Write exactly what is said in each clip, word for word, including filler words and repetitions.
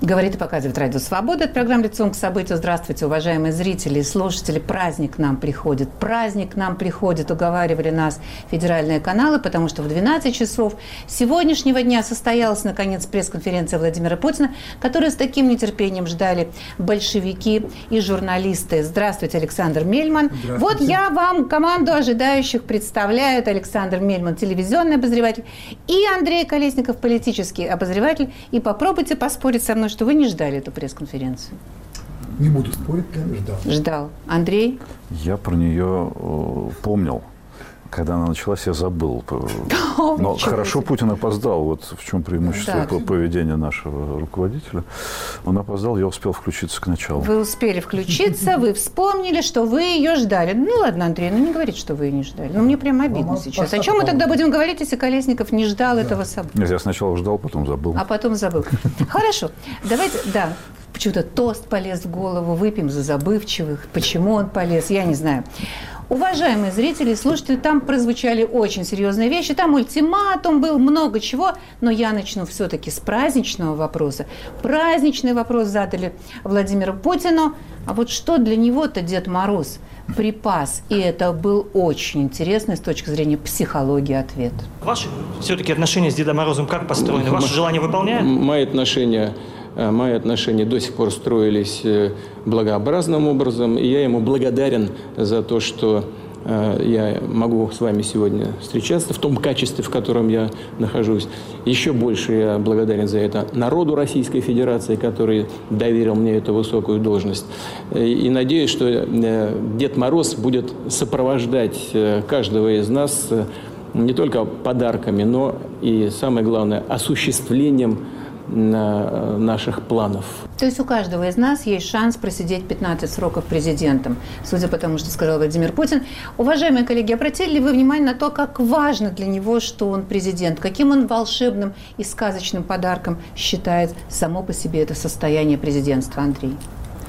Говорит и показывает Радио Свобода. Это программа «Лицом к событию». Здравствуйте, уважаемые зрители и слушатели. Праздник к нам приходит. Праздник к нам приходит. Уговаривали нас федеральные каналы, потому что в двенадцать часов сегодняшнего дня состоялась, наконец, пресс-конференция Владимира Путина, которую с таким нетерпением ждали большевики и журналисты. Здравствуйте, Александр Мельман. Здравствуйте. Вот я вам команду ожидающих представляю. Это Александр Мельман, телевизионный обозреватель, и Андрей Колесников, политический обозреватель. И попробуйте поспорить со мной, что вы не ждали эту пресс-конференцию. Не буду спорить, я ждал. Ждал. Андрей? Я про нее э, помнил. Когда она началась, я забыл. О, Но хорошо Путин опоздал. Вот в чем преимущество да. поведения нашего руководителя. Он опоздал, я успел включиться к началу. Вы успели включиться, вы вспомнили, что вы ее ждали. Ну ладно, Андрей, ну не говорите, что вы ее не ждали. Ну мне прям обидно Мама, сейчас. О чем мы тогда будем говорить, если Колесников не ждал да. этого события? Я сначала ждал, потом забыл. А потом забыл. Хорошо. Давайте, да. Почему-то тост полез в голову. Выпьем за забывчивых. Почему он полез, я не знаю. Уважаемые зрители и слушатели, там прозвучали очень серьезные вещи. Там ультиматум был, много чего. Но я начну все-таки с праздничного вопроса. Праздничный вопрос задали Владимиру Путину. А вот что для него-то Дед Мороз припас? И это был очень интересный с точки зрения психологии ответ. Ваши все-таки отношения с Дедом Морозом как построены? Ваши желания выполняют? Мои отношения... Мои отношения до сих пор строились благообразным образом, и я ему благодарен за то, что я могу с вами сегодня встречаться в том качестве, в котором я нахожусь. Еще больше я благодарен за это народу Российской Федерации, который доверил мне эту высокую должность. И надеюсь, что Дед Мороз будет сопровождать каждого из нас не только подарками, но и, самое главное, осуществлением наших планов. То есть у каждого из нас есть шанс просидеть пятнадцать сроков президентом, судя по тому, что сказал Владимир Путин. Уважаемые коллеги, обратили ли вы внимание на то, как важно для него, что он президент, каким он волшебным и сказочным подарком считает само по себе это состояние президентства, Андрей?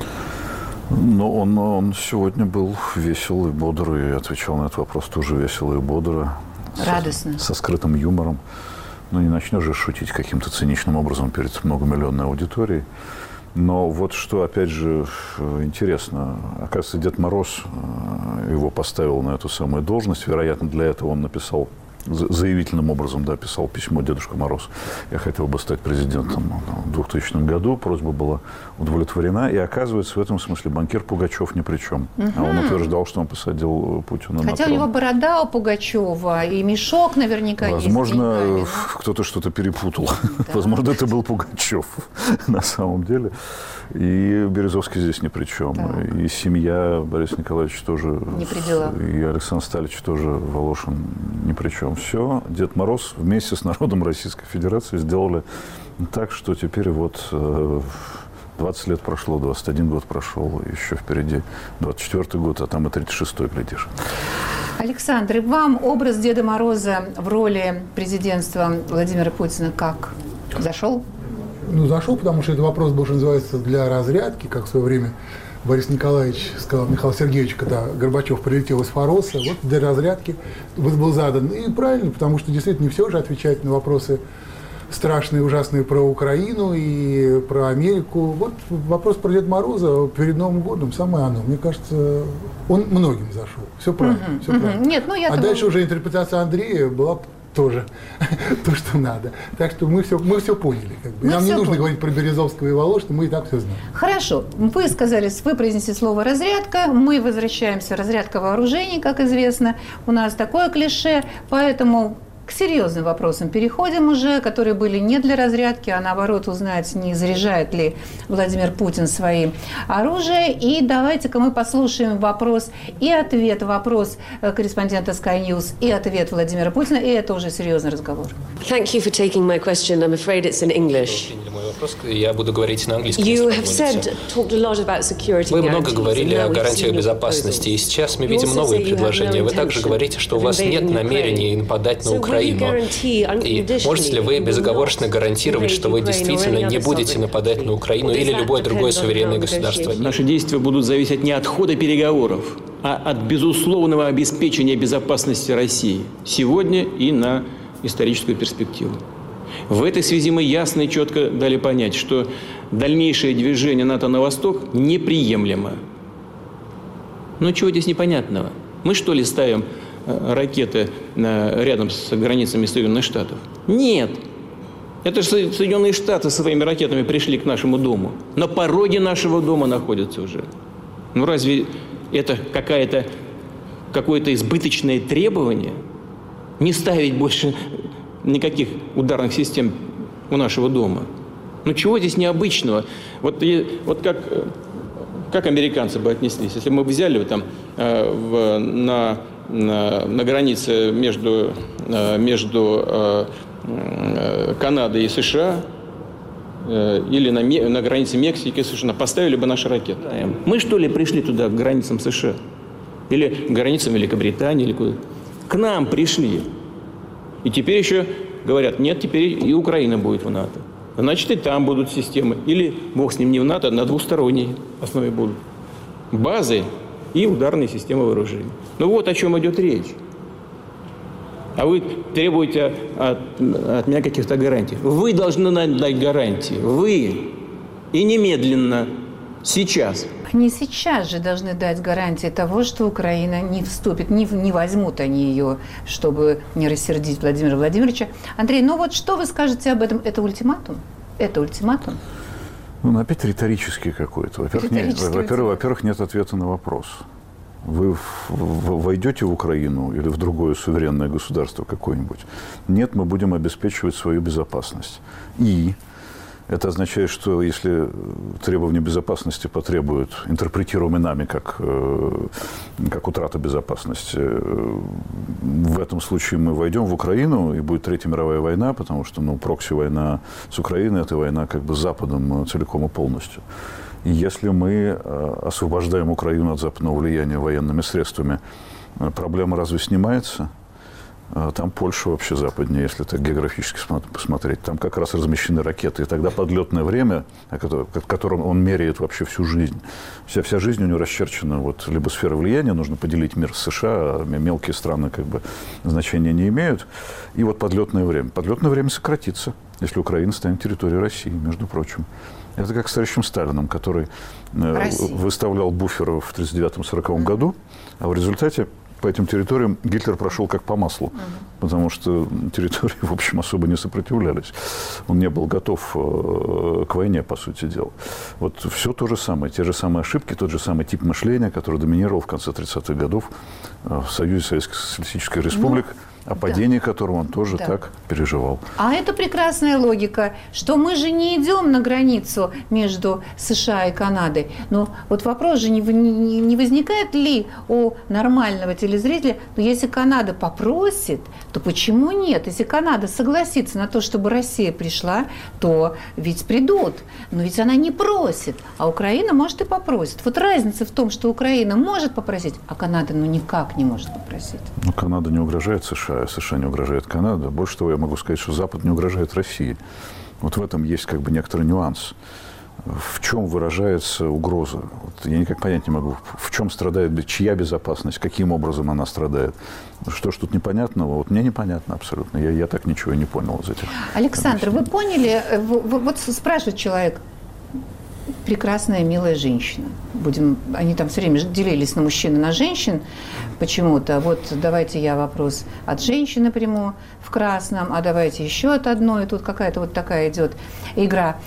Ну, он, он сегодня был весел и бодр, и отвечал на этот вопрос тоже весело и бодро. Радостно. Со, со скрытым юмором. Ну, не начнешь же шутить каким-то циничным образом перед многомиллионной аудиторией. Но вот что, опять же, интересно. Оказывается, Дед Мороз его поставил на эту самую должность. Вероятно, для этого он написал, заявительным образом, да, писал письмо «Дедушка Мороз. Я хотел бы стать президентом в двухтысячном году». Просьба была удовлетворена. И, оказывается, в этом смысле банкир Пугачев ни при чем. Угу. А он утверждал, что он посадил Путина на Хотя трон. у него борода у Пугачева и мешок наверняка Возможно, есть. Возможно, кто-то что-то перепутал. Да. Возможно, это был Пугачев на самом деле. И Березовский здесь ни при чем. Да. И семья Бориса Николаевича тоже. Не при делах. И Александр Сталич тоже, Волошин ни при чем. Все. Дед Мороз вместе с народом Российской Федерации сделали так, что теперь вот двадцать лет прошло, двадцать один год прошел, еще впереди двадцать четвёртый год, а там и тридцать шестой, глядишь. Александр, вам образ Деда Мороза в роли президентства Владимира Путина как? Зашел? Ну, зашел, потому что это вопрос был, что называется, для разрядки, как в свое время Борис Николаевич сказал Михаилу Сергеевичу, когда Горбачев прилетел из Фароса, вот для разрядки был задан. И правильно, потому что действительно не все же отвечать на вопросы страшные, ужасные про Украину и про Америку. Вот вопрос про Деда Мороза перед Новым годом, самое оно. Мне кажется, он многим зашел. Все правильно. Uh-huh, все uh-huh. правильно. Нет, ну, я а думаю... дальше уже интерпретация Андрея была тоже то, что надо. Так что мы все, мы все поняли. Как бы. Нам не нужно поняли. говорить про Березовского и Волошина, мы и так все знаем. Хорошо. Вы сказали, вы произнесли слово «разрядка». Мы возвращаемся. Разрядка вооружений, как известно. У нас такое клише, поэтому... К серьезным вопросам переходим уже, которые были не для разрядки, а наоборот узнать, не заряжает ли Владимир Путин свои оружия. И давайте-ка мы послушаем вопрос и ответ. Вопрос корреспондента Sky News и ответ Владимира Путина. И это уже серьезный разговор. Thank you for taking my question. I'm afraid it's in English. Я буду говорить на английском. You have said, talked a lot about security. Вы много говорили о гарантиях безопасности, и сейчас мы видим новые предложения. Вы также говорите, что у вас нет намерений нападать на Украину. И можете ли вы безоговорочно гарантировать, что вы действительно не будете нападать на Украину или любое другое суверенное государство? Наши действия будут зависеть не от хода переговоров, а от безусловного обеспечения безопасности России сегодня и на историческую перспективу. В этой связи мы ясно и четко дали понять, что дальнейшее движение НАТО на восток неприемлемо. Ну чего здесь непонятного? Мы что ли ставим ракеты рядом с границами Соединенных Штатов? Нет. Это же Соединенные Штаты своими ракетами пришли к нашему дому. На пороге нашего дома находятся уже. Ну разве это какая-то, какое-то избыточное требование? Не ставить больше никаких ударных систем у нашего дома? Ну чего здесь необычного? Вот, вот как, как американцы бы отнеслись, если мы бы взяли там, в, на, на, на границе между, между Канадой и США или на, на границе Мексики и США, поставили бы наши ракеты. Мы что ли пришли туда, к границам США? Или к границам Великобритании? Или куда? К нам пришли. И теперь еще говорят, нет, теперь и Украина будет в НАТО. Значит, и там будут системы. Или, бог с ним, не в НАТО, а на двусторонней основе будут. Базы и ударные системы вооружений. Ну вот о чем идет речь. А вы требуете от, от меня каких-то гарантий. Вы должны дать гарантии. Вы. И немедленно. Сейчас. Не сейчас же должны дать гарантии того, что Украина не вступит, не, не возьмут они ее, чтобы не рассердить Владимира Владимировича. Андрей, ну вот что вы скажете об этом? Это ультиматум? Это ультиматум? Ну, опять риторический какой-то. Во-первых, нет, во-первых, во-первых, нет ответа на вопрос. Вы войдете в Украину или в другое суверенное государство какое-нибудь? Нет, мы будем обеспечивать свою безопасность. И это означает, что если требования безопасности потребуют, интерпретируемые нами как, как утрата безопасности, в этом случае мы войдем в Украину, и будет Третья мировая война, потому что ну, прокси-война с Украиной – это война как бы с Западом целиком и полностью. И если мы освобождаем Украину от западного влияния военными средствами, проблема разве снимается? Там Польша вообще западнее, если так географически посмотреть. Там как раз размещены ракеты. И тогда подлетное время, которым он меряет вообще всю жизнь. Вся, вся жизнь у него расчерчена вот, либо сфера влияния, нужно поделить мир с США, а мелкие страны как бы значения не имеют. И вот подлетное время. Подлетное время сократится, если Украина станет территорией России, между прочим. Это как с товарищем Сталиным, который Россия. выставлял буферы в тридцать девятом — сороковом году, а в результате по этим территориям Гитлер прошел как по маслу, uh-huh. потому что территории, в общем, особо не сопротивлялись. Он не был готов к войне, по сути дела. Вот все то же самое, те же самые ошибки, тот же самый тип мышления, который доминировал в конце тридцатых годов в Союзе Советских Социалистических Республик, ну, о падении да. которого он тоже да. так переживал. А это прекрасная логика, что мы же не идем на границу между США и Канадой. Но вот вопрос же не, не, не возникает ли у нормального телезрителя, но если Канада попросит, то почему нет? Если Канада согласится на то, чтобы Россия пришла, то ведь придут. Но ведь она не просит, а Украина может и попросит. Вот разница в том, что Украина может попросить, а Канада ну никак не может попросить. Ну, Канада не угрожает США. США не угрожает Канада. Больше того, я могу сказать, что Запад не угрожает России. Вот в этом есть как бы некоторый нюанс. В чем выражается угроза? Вот я никак понять не могу. В чем страдает, чья безопасность, каким образом она страдает? Что ж тут непонятного? Вот мне непонятно абсолютно. Я, я так ничего и не понял из этих. Александр, вы поняли? Вот спрашивает человек. Прекрасная, милая женщина. Будем, они там все время делились на мужчин и на женщин почему-то. Вот давайте я вопрос от женщины приму в красном, а давайте еще от одной. Тут какая-то вот такая идет игра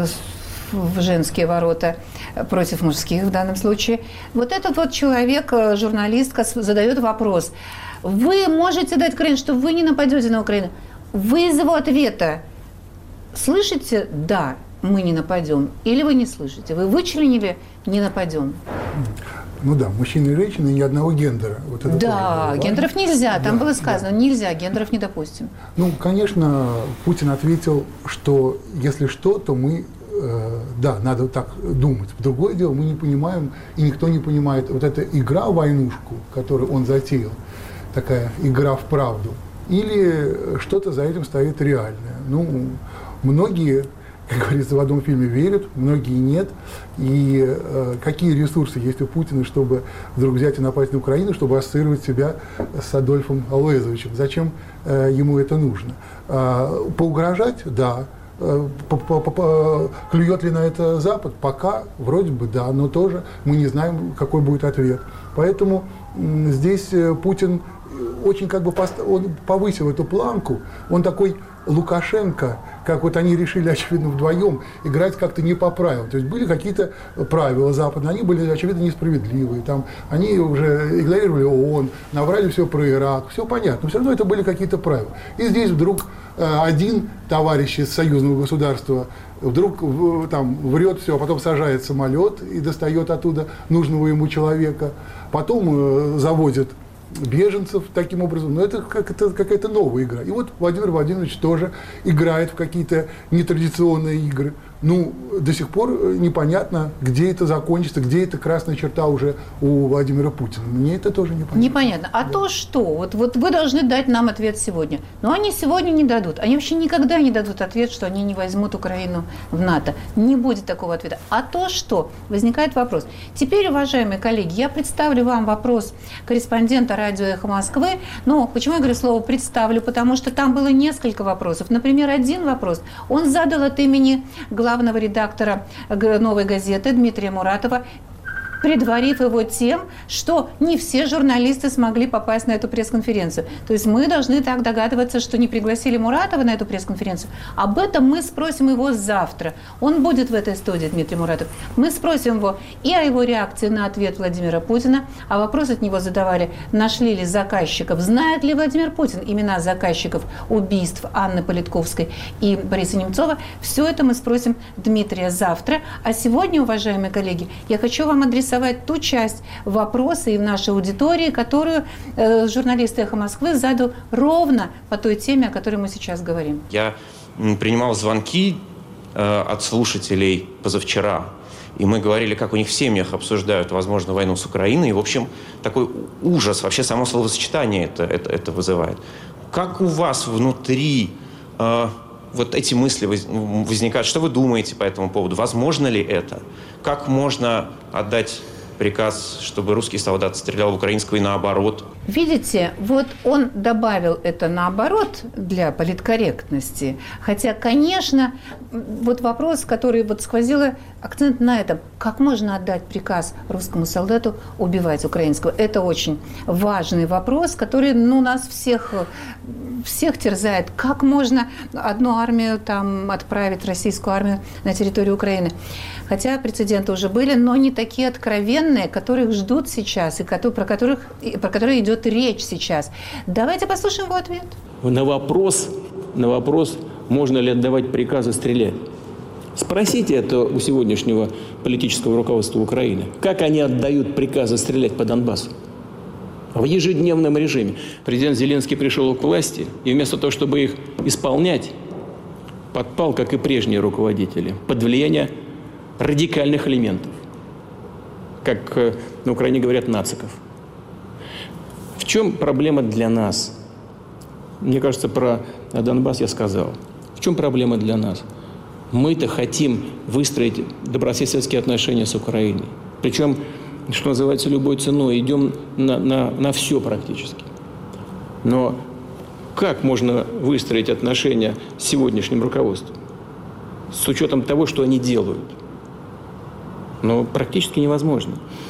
в женские ворота против мужских в данном случае. Вот этот вот человек, журналистка, задает вопрос. Вы можете дать Украине, что вы не нападете на Украину? Вы из его ответа слышите «да». Мы не нападем. Или вы не слышите? Вы вычленили «не нападем». Ну да, мужчины и женщины ни одного гендера. Вот это да, тоже, гендеров нельзя. Там да, было сказано, да. нельзя, гендеров не допустим. Ну, конечно, Путин ответил, что если что, то мы, э, да, надо так думать. Другое дело, мы не понимаем, и никто не понимает, вот эта игра в войнушку, которую он затеял, такая игра в правду, или что-то за этим стоит реальное. Ну, многие... Как говорится, в одном фильме верят, многие нет. И э, какие ресурсы есть у Путина, чтобы вдруг взять и напасть на Украину, чтобы ассоциировать себя с Адольфом Алоизовичем? Зачем э, ему это нужно? Э, поугрожать? Да. клюет ли на это Запад? Пока вроде бы да, но тоже мы не знаем, какой будет ответ. Поэтому здесь Путин очень как бы пост... он повысил эту планку, он такой Лукашенко, как вот они решили, очевидно, вдвоем играть как-то не по правилам. То есть были какие-то правила западные, они были, очевидно, несправедливые. Там, они уже игнорировали ООН, наврали все про Ирак, все понятно. Но все равно это были какие-то правила. И здесь вдруг один товарищ из союзного государства вдруг там врет все, а потом сажает самолет и достает оттуда нужного ему человека, потом завозит беженцев таким образом, но это, как, это какая-то новая игра. И вот Владимир Владимирович тоже играет в какие-то нетрадиционные игры. Ну, до сих пор непонятно, где это закончится, где эта красная черта уже у Владимира Путина. Мне это тоже непонятно. Непонятно. А да. то что? Вот, вот вы должны дать нам ответ сегодня. Но они сегодня не дадут. Они вообще никогда не дадут ответ, что они не возьмут Украину в НАТО. Не будет такого ответа. А то что? Возникает вопрос. Теперь, уважаемые коллеги, я представлю вам вопрос корреспондента радио «Эхо Москвы». Ну, почему я говорю слово «представлю»? Потому что там было несколько вопросов. Например, один вопрос он задал от имени главного главного редактора «Новой газеты» Дмитрия Муратова, предварив его тем, что не все журналисты смогли попасть на эту пресс-конференцию. То есть мы должны так догадываться, что не пригласили Муратова на эту пресс-конференцию. Об этом мы спросим его завтра. Он будет в этой студии, Дмитрий Муратов. Мы спросим его и о его реакции на ответ Владимира Путина, а вопрос от него задавали, нашли ли заказчиков, знает ли Владимир Путин имена заказчиков убийств Анны Политковской и Бориса Немцова. Все это мы спросим Дмитрия завтра. А сегодня, уважаемые коллеги, я хочу вам адресовать ту часть вопроса и в нашей аудитории, которую э, журналист «Эхо Москвы» задал ровно по той теме, о которой мы сейчас говорим. Я принимал звонки э, от слушателей позавчера, и мы говорили, как у них в семьях обсуждают, возможно, войну с Украиной, и, в общем, такой ужас, вообще само словосочетание это, это, это вызывает. Как у вас внутри э, вот эти мысли возникают? Что вы думаете по этому поводу? Возможно ли это? Как можно отдать приказ, чтобы русский солдат стрелял в украинского и наоборот? Видите, вот он добавил это наоборот для политкорректности. Хотя, конечно, вот вопрос, который вот сквозил акцент на этом, как можно отдать приказ русскому солдату убивать украинского? Это очень важный вопрос, который ну, нас всех, всех терзает. Как можно одну армию там, отправить, российскую армию, на территорию Украины? Хотя прецеденты уже были, но не такие откровенные, которых ждут сейчас, и про, которых, про которые идет речь сейчас. Давайте послушаем его ответ. На вопрос, на вопрос, можно ли отдавать приказы стрелять. Спросите это у сегодняшнего политического руководства Украины. Как они отдают приказы стрелять по Донбассу? В ежедневном режиме. Президент Зеленский пришел к власти, и вместо того, чтобы их исполнять, подпал, как и прежние руководители, под влияние радикальных элементов, как на Украине говорят, нациков. В чем проблема для нас? Мне кажется, про Донбасс я сказал. В чем проблема для нас? Мы-то хотим выстроить добрососедские отношения с Украиной. Причем, что называется, любой ценой. Идем на, на, на все практически. Но как можно выстроить отношения с сегодняшним руководством? С учетом того, что они делают. Но практически невозможно.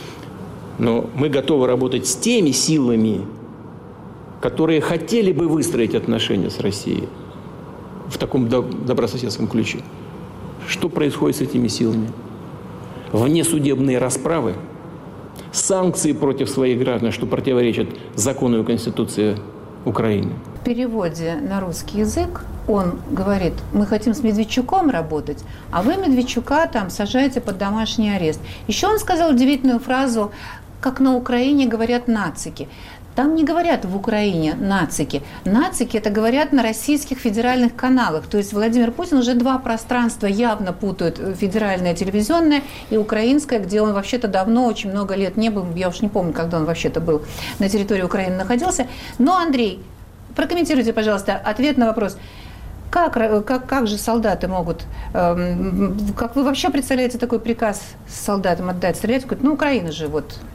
Но мы готовы работать с теми силами, которые хотели бы выстроить отношения с Россией в таком добрососедском ключе. Что происходит с этими силами? Внесудебные расправы, санкции против своих граждан, что противоречит закону и Конституции Украины. В переводе на русский язык он говорит, мы хотим с Медведчуком работать, а вы Медведчука там сажаете под домашний арест. Еще он сказал удивительную фразу, как на Украине говорят нацики. Там не говорят в Украине нацики. Нацики это говорят на российских федеральных каналах. То есть Владимир Путин уже два пространства явно путает. Федеральное телевизионное и украинское, где он вообще-то давно, очень много лет не был. Я уж не помню, когда он вообще-то был на территории Украины находился. Но, Андрей, прокомментируйте, пожалуйста, ответ на вопрос. Как, как, как же солдаты могут, эм, как вы вообще представляете такой приказ солдатам отдать, стрелять? Ну, Украина же вот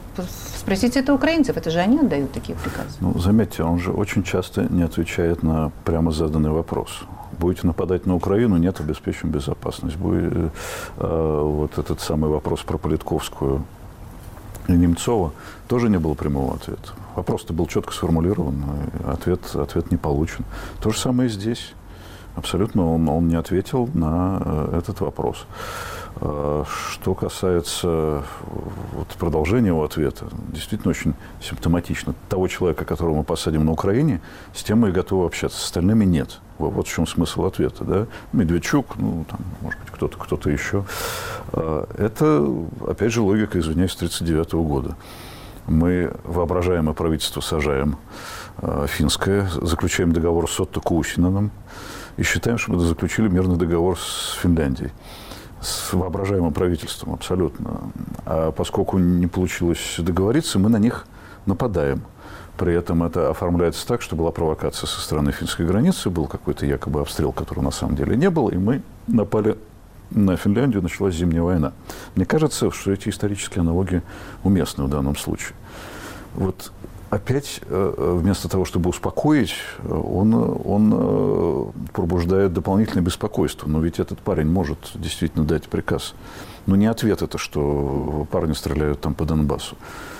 Спросите это украинцев, это же они отдают такие приказы. Ну, заметьте, он же очень часто не отвечает на прямо заданный вопрос. Будете нападать на Украину, нет, обеспечим безопасность. Будет, э, вот этот самый вопрос про Политковскую и Немцова тоже не было прямого ответа. Вопрос-то был четко сформулирован, ответ, ответ не получен. То же самое и здесь. Абсолютно он, он не ответил на э, этот вопрос. Э, что касается вот, продолжения его ответа, действительно очень симптоматично. Того человека, которого мы посадим на Украине, с тем мы и готовы общаться, с остальными нет. Вот, вот в чем смысл ответа. Да? Медведчук, ну, там, может быть, кто-то, кто-то еще. Э, это, опять же, логика, извиняюсь, тридцать девятого года. Мы воображаемое правительство сажаем, э, финское, заключаем договор с Отто Куусиненом, и считаем, что мы заключили мирный договор с Финляндией, с воображаемым правительством абсолютно. А поскольку не получилось договориться, мы на них нападаем. При этом это оформляется так, что была провокация со стороны финской границы, был какой-то якобы обстрел, которого на самом деле не было, и мы напали на Финляндию, началась зимняя война. Мне кажется, что эти исторические аналогии уместны в данном случае. Вот опять, вместо того, чтобы успокоить, он, он пробуждает дополнительное беспокойство. Но ведь этот парень может действительно дать приказ. Но не ответ это, что парни стреляют там по Донбассу.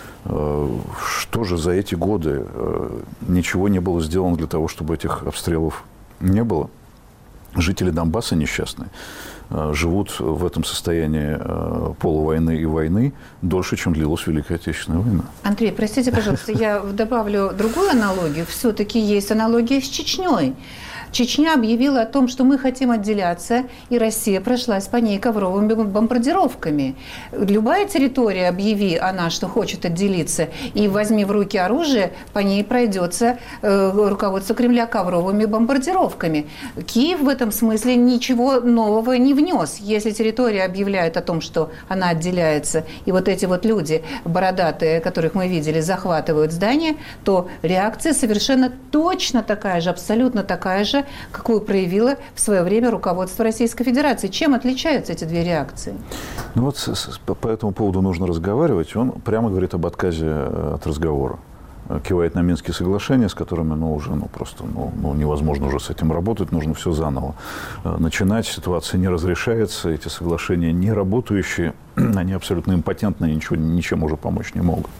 Что же за эти годы ничего не было сделано для того, чтобы этих обстрелов не было? Жители Донбасса несчастные живут в этом состоянии полувойны и войны дольше, чем длилась Великая Отечественная война. Андрей, простите, пожалуйста, я добавлю другую аналогию. Все-таки есть аналогия с Чечней. Чечня объявила о том, что мы хотим отделяться, и Россия прошлась по ней ковровыми бомбардировками. Любая территория, объяви она, что хочет отделиться, и возьми в руки оружие, по ней пройдется э, руководство Кремля ковровыми бомбардировками. Киев в этом смысле ничего нового не внес. Если территория объявляет о том, что она отделяется, и вот эти вот люди бородатые, которых мы видели, захватывают здание, то реакция совершенно точно такая же, абсолютно такая же, какую проявило в свое время руководство Российской Федерации. Чем отличаются эти две реакции? Ну вот с, с, по этому поводу нужно разговаривать. Он прямо говорит об отказе от разговора. Кивает на Минские соглашения, с которыми ну, уже ну, просто ну, ну, невозможно уже с этим работать, нужно все заново начинать. Ситуация не разрешается, эти соглашения не работающие, они абсолютно импотентны, ничего, ничем уже помочь не могут.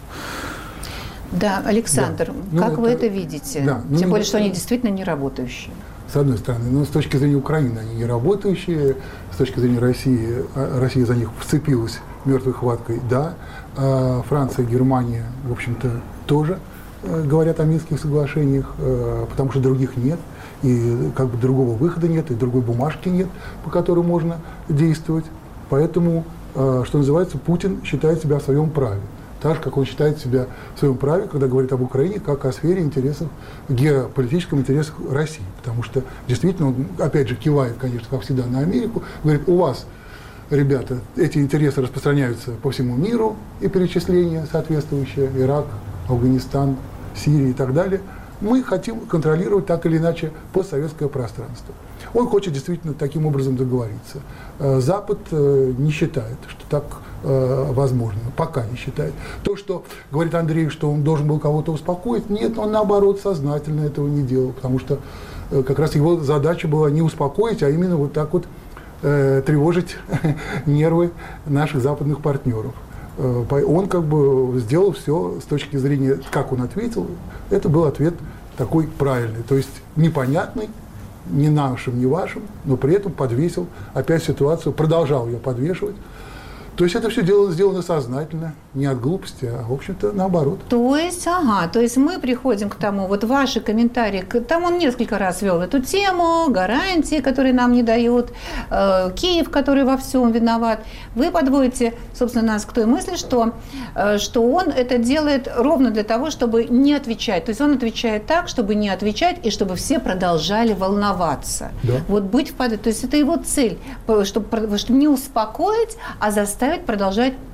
Да, Александр, да. как ну, вы это, это видите? Да, ну, Тем более, это, что они действительно не работающие. С одной стороны, но с точки зрения Украины они не работающие, с точки зрения России, Россия за них вцепилась мертвой хваткой, да. А Франция, Германия, в общем-то, тоже говорят о Минских соглашениях, потому что других нет, и как бы другого выхода нет, и другой бумажки нет, по которой можно действовать. Поэтому, что называется, Путин считает себя в своем праве. Так же, как он считает себя в своем праве, когда говорит об Украине, как о сфере интересов, геополитических интересов России. Потому что действительно он, опять же, кивает, конечно, как всегда, на Америку, говорит, у вас, ребята, эти интересы распространяются по всему миру, и перечисления соответствующие, Ирак, Афганистан, Сирия и так далее. Мы хотим контролировать так или иначе постсоветское пространство. Он хочет действительно таким образом договориться. Запад не считает, что так возможно, пока не считает. То, что говорит Андрей, что он должен был кого-то успокоить, нет, он наоборот сознательно этого не делал, потому что как раз его задача была не успокоить, а именно вот так вот э, тревожить нервы наших западных партнеров. Он как бы сделал все с точки зрения, как он ответил, это был ответ такой правильный, то есть непонятный, ни нашим, ни вашим, но при этом подвесил опять ситуацию, продолжал ее подвешивать. То есть это все дело сделано сознательно, не от глупости, а, в общем-то, наоборот. То есть, ага, то есть мы приходим к тому, вот ваши комментарии, там он несколько раз вел эту тему, гарантии, которые нам не дают, э, Киев, который во всем виноват. Вы подводите, собственно, нас к той мысли, что, э, что он это делает ровно для того, чтобы не отвечать. То есть он отвечает так, чтобы не отвечать, и чтобы все продолжали волноваться. Да. Вот быть в под... То есть это его цель, чтобы, чтобы не успокоить, а заставить продолжать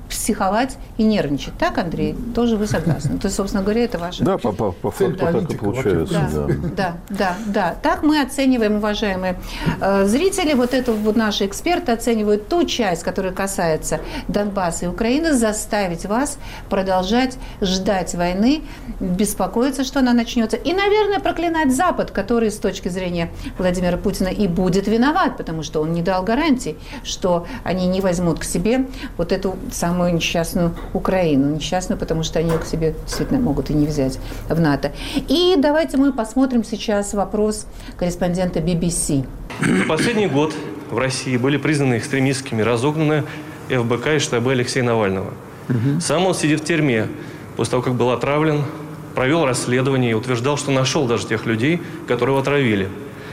психовать и нервничать. Так, Андрей? Тоже вы согласны? То есть, собственно говоря, это ваше... Да, по, по, по факту так и получается. Да, да, да, да, да. Так мы оцениваем, уважаемые э, зрители, вот это вот наши эксперты оценивают ту часть, которая касается Донбасса и Украины, заставить вас продолжать ждать войны, беспокоиться, что она начнется, и, наверное, проклинать Запад, который с точки зрения Владимира Путина и будет виноват, потому что он не дал гарантий, что они не возьмут к себе вот эту самую несчастную Украину. Несчастную, потому что они ее к себе действительно могут и не взять в НАТО. И давайте мы посмотрим сейчас вопрос корреспондента би би си. За последний год в России были признаны экстремистскими, разогнаны эф бэ ка и штабы Алексея Навального. Угу. Сам он сидит в тюрьме после того, как был отравлен, провел расследование и утверждал, что нашел даже тех людей, которые его отравили.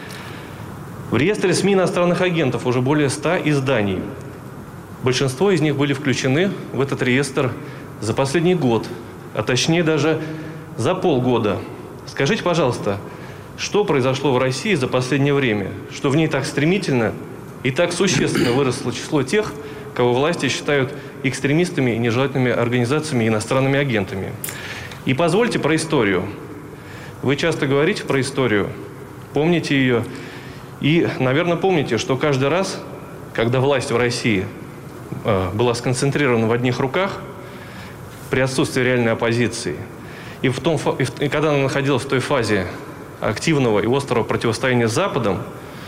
В реестре СМИ иностранных агентов уже более ста изданий. Большинство из них были включены в этот реестр за последний год, а точнее даже за полгода. Скажите, пожалуйста, что произошло в России за последнее время, что в ней так стремительно и так существенно выросло число тех, кого власти считают экстремистами и нежелательными организациями и иностранными агентами? И позвольте про историю. Вы часто говорите про историю, помните ее, и, наверное, помните, что каждый раз, когда власть в России была сконцентрирована в одних руках, при отсутствии реальной оппозиции, и, в том, и когда она находилась в той фазе активного и острого противостояния с Западом,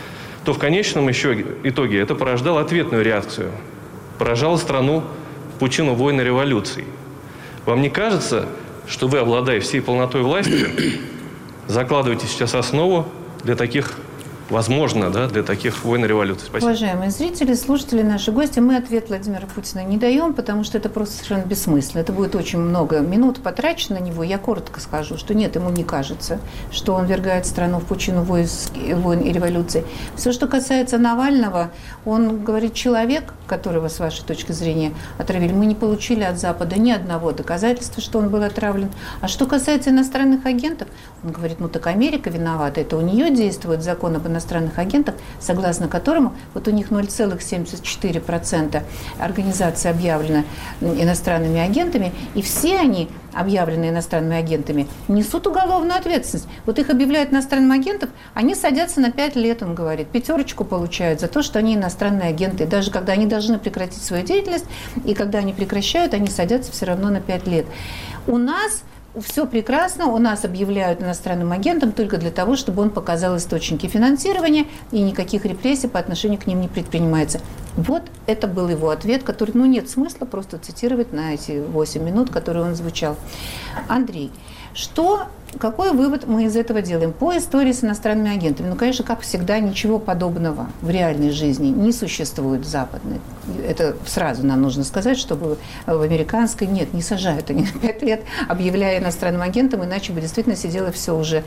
то в конечном еще итоге это порождало ответную реакцию, поражало страну в пучину войн и революций. Вам не кажется, что вы, обладая всей полнотой власти, закладываете сейчас основу для таких, возможно, да, для таких войн и революций? Спасибо. Уважаемые зрители, слушатели, наши гости, мы ответ Владимира Путина не даем, потому что это просто совершенно бессмысленно. Это будет очень много минут потрачено на него. Я коротко скажу, что нет, ему не кажется, что он ввергает страну в пучину войн и революций. Все, что касается Навального, он говорит, человек, которого, с вашей точки зрения, отравили, мы не получили от Запада ни одного доказательства, что он был отравлен. А что касается иностранных агентов, он говорит, ну так Америка виновата, это у нее действует закон об иностранных агентах, согласно которому вот у них ноль целых семьдесят четыре сотых процента организаций объявлено иностранными агентами, и все они, объявленные иностранными агентами, несут уголовную ответственность. Вот их объявляют иностранным агентом, они садятся на пять лет, он говорит, пятерочку получают за то, что они иностранные агенты. И даже когда они должны прекратить свою деятельность, и когда они прекращают, они садятся все равно на пять лет. У нас все прекрасно, у нас объявляют иностранным агентом только для того, чтобы он показал источники финансирования, и никаких репрессий по отношению к ним не предпринимается. Вот это был его ответ, который, ну, нет смысла просто цитировать на эти восемь минут, которые он звучал. Андрей, что, какой вывод мы из этого делаем по истории с иностранными агентами? Ну, конечно, как всегда, ничего подобного в реальной жизни не существует в западной. Это сразу нам нужно сказать, чтобы в американской нет, не сажают они на пять лет, объявляя иностранным агентом, иначе бы действительно сидело все уже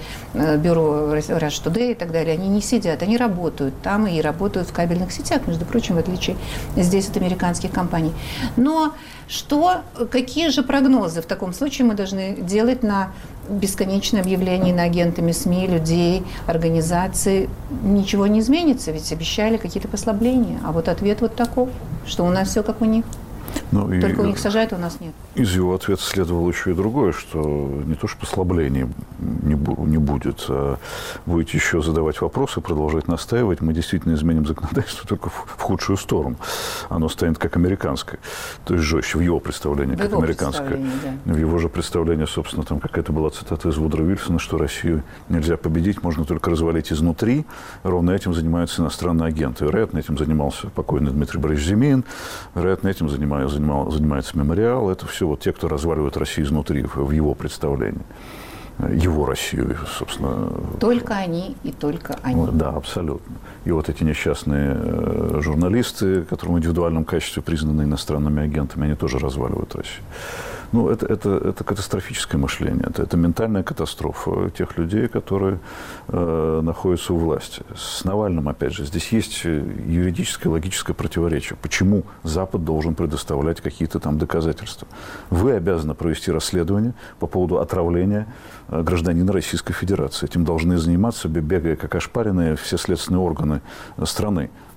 бюро Rush Today и так далее. Они не сидят, они работают там и работают в кабельных сетях, между прочим, в отличие здесь от американских компаний. Но что, какие же прогнозы в таком случае мы должны делать на бесконечное объявление иноагентами СМИ, людей, организаций? Ничего не изменится, ведь обещали какие-то послабления. А вот ответ вот такой, что у нас все как у них. Ну, Только и у них сажают, а у нас нет. Из его ответа следовало еще и другое, что не то, что послаблений не, не будет, а будете еще задавать вопросы, продолжать настаивать, мы действительно изменим законодательство только в, в худшую сторону. Оно станет как американское, то есть жестче, в его представлении, в как его американское. Да. В его же представлении, собственно, там какая-то была цитата из Вудро Вильсона, что Россию нельзя победить, можно только развалить изнутри. Ровно этим занимаются иностранные агенты. Вероятно, этим занимался покойный Дмитрий Борисович Зимин, вероятно, этим занимается, занимал, занимается Мемориал. Это все вот те, кто разваливает Россию изнутри, в его представлении. Его Россию, собственно. Только они и только они. Да, абсолютно. И вот эти несчастные журналисты, которые в индивидуальном качестве признаны иностранными агентами, они тоже разваливают Россию. Ну, это, это, это катастрофическое мышление, это, это ментальная катастрофа тех людей, которые э, находятся у власти. С Навальным, опять же, здесь есть юридическое, логическое противоречие. Почему Запад должен предоставлять какие-то там доказательства? Вы обязаны провести расследование по поводу отравления э, гражданина Российской Федерации. Этим должны заниматься, бегая как ошпаренные, все следственные органы страны.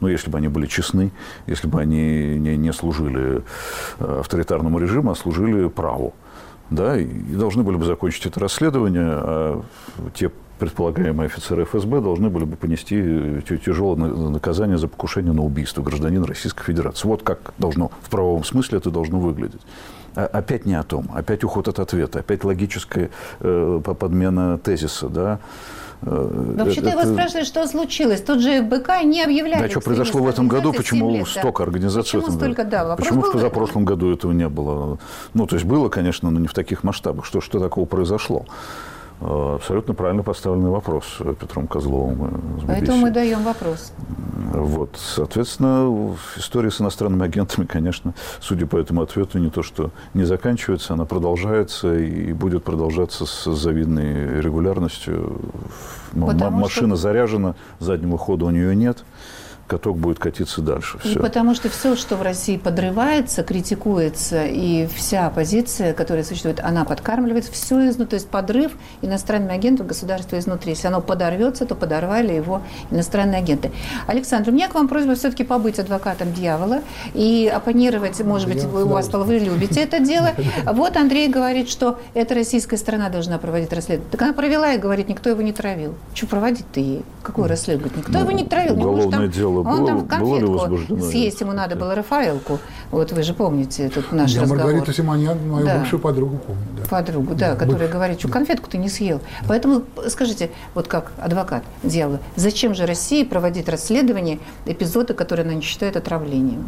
но если бы они были честны, если бы они не, не служили авторитарному режиму, а служили праву. Да, и должны были бы закончить это расследование, а те предполагаемые офицеры эф эс бэ должны были бы понести тяжелое наказание за покушение на убийство гражданина Российской Федерации. Вот как должно, в правовом смысле это должно выглядеть. А, опять не о том, опять уход от ответа, опять логическая э, подмена тезиса, да. Вообще-то это... его спрашивали, что случилось. Тут же эф бэ ка не объявляли. Да, что произошло в этом году, почему лет, столько да. организаций почему в этом столько, году? Да, почему в позапрошлом был... году этого не было? Ну, то есть было, конечно, но не в таких масштабах. Что, что такого произошло? Абсолютно правильно поставленный вопрос Петром Козловым. Поэтому мы даем вопрос. Вот. Соответственно, история с иностранными агентами, конечно, судя по этому ответу, не то что не заканчивается, она продолжается и будет продолжаться с завидной регулярностью. Потому Машина что... заряжена, заднего хода у нее нет. Каток будет катиться дальше. Все. И потому что все, что в России подрывается, критикуется, и вся оппозиция, которая существует, она подкармливается, все изнутри, то есть подрыв иностранными агентами государства изнутри. Если оно подорвется, то подорвали его иностранные агенты. Александр, у меня к вам просьба все-таки побыть адвокатом дьявола и оппонировать, может быть, вы, у вас, вы любите это дело. Вот Андрей говорит, что эта российская страна должна проводить расследование. Так она провела и говорит, никто его не травил. Что проводить-то ей? Какое расследование? Никто ну, его не травил. Уголовное дело. Он было, там в конфетку съесть, ему это? надо было Рафаэлку. Вот вы же помните этот наш Я разговор. Маргариту Симонян, мою да. бывшую подругу, помню. Да. Подругу, да, да которая бывшую. Говорит, что конфетку ты не съел. Да. Поэтому скажите, вот как адвокат дьявола, зачем же России проводить расследование эпизода, которые она не считает отравлением?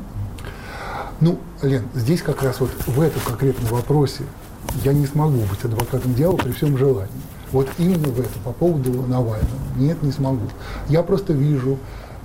Ну, Лен, здесь как раз вот в этом конкретном вопросе я не смогу быть адвокатом дьявола при всем желании. Вот именно в этом, по поводу Навального. Нет, не смогу. Я просто вижу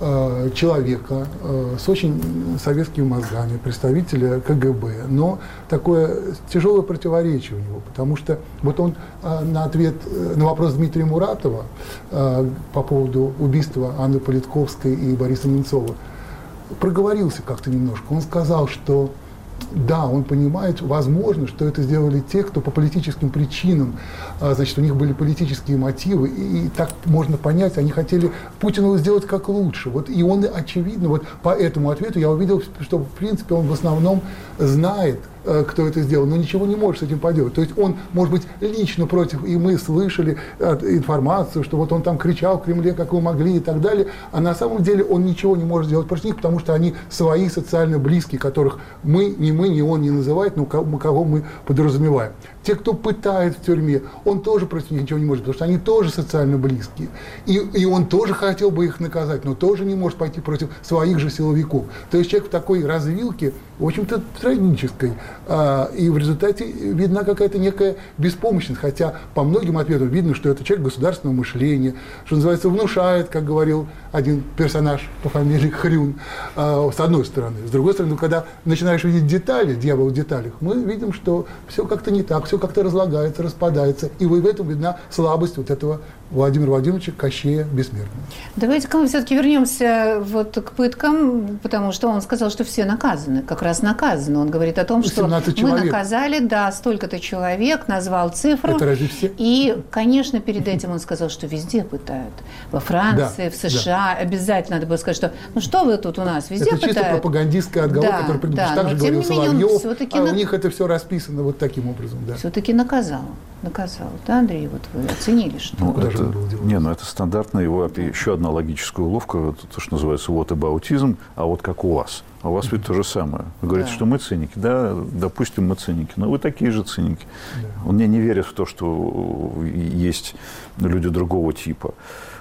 человека э, с очень советскими мозгами, представителя ка гэ бэ, но такое тяжелое противоречие у него, потому что вот он э, на ответ, э, на вопрос Дмитрия Муратова э, по поводу убийства Анны Политковской и Бориса Немцова проговорился как-то немножко. Он сказал, что да, он понимает, возможно, что это сделали те, кто по политическим причинам, значит, у них были политические мотивы, и, и так можно понять, они хотели Путину сделать как лучше. Вот, и он, очевидно, вот по этому ответу я увидел, что, в принципе, он в основном знает, кто это сделал, но ничего не может с этим поделать. То есть он, может быть, лично против, и мы слышали информацию, что вот он там кричал в Кремле, как вы могли, и так далее, а на самом деле он ничего не может сделать против них, потому что они свои социально близкие, которых мы, ни мы, ни он не называет, но кого мы подразумеваем. Те, кто пытает в тюрьме, он тоже против них ничего не может, потому что они тоже социально близкие. И, и он тоже хотел бы их наказать, но тоже не может пойти против своих же силовиков. То есть человек в такой развилке, в общем-то, трагической. А, и в результате видна какая-то некая беспомощность. Хотя по многим ответам видно, что это человек государственного мышления, что называется, внушает, как говорил один персонаж по фамилии Хрюн, а, с одной стороны. С другой стороны, когда начинаешь видеть детали, дьявол в деталях, мы видим, что все как-то не так, все как-то разлагается, распадается. И в этом видна слабость вот этого Владимира Владимировича Кощея Бессмертного. Давайте-ка мы все-таки вернемся вот к пыткам, потому что он сказал, что все наказаны, как раз наказаны. Он говорит о том, что мы человек. наказали, да, столько-то человек, назвал цифру. Это разве все? И, конечно, перед этим он сказал, что везде пытают. Во Франции, да, в США. Да. Обязательно надо было сказать, что ну что вы тут у нас, везде это пытают. Это чисто пропагандистская отговорка, да, которую предыдущий да, также говорил Соловьев, а на... у них это все расписано вот таким образом. Да. Все-таки наказал. Наказал. Да, Андрей, вот вы оценили, что... Ну, это, не, ну это стандартная его, еще одна логическая уловка, то, что называется вот абаутизм, а вот как у вас. А у вас ведь то же самое. Вы говорите, да. что мы циники. Да, допустим, мы циники, но вы такие же циники. Да. Он мне не верит в то, что есть люди другого типа.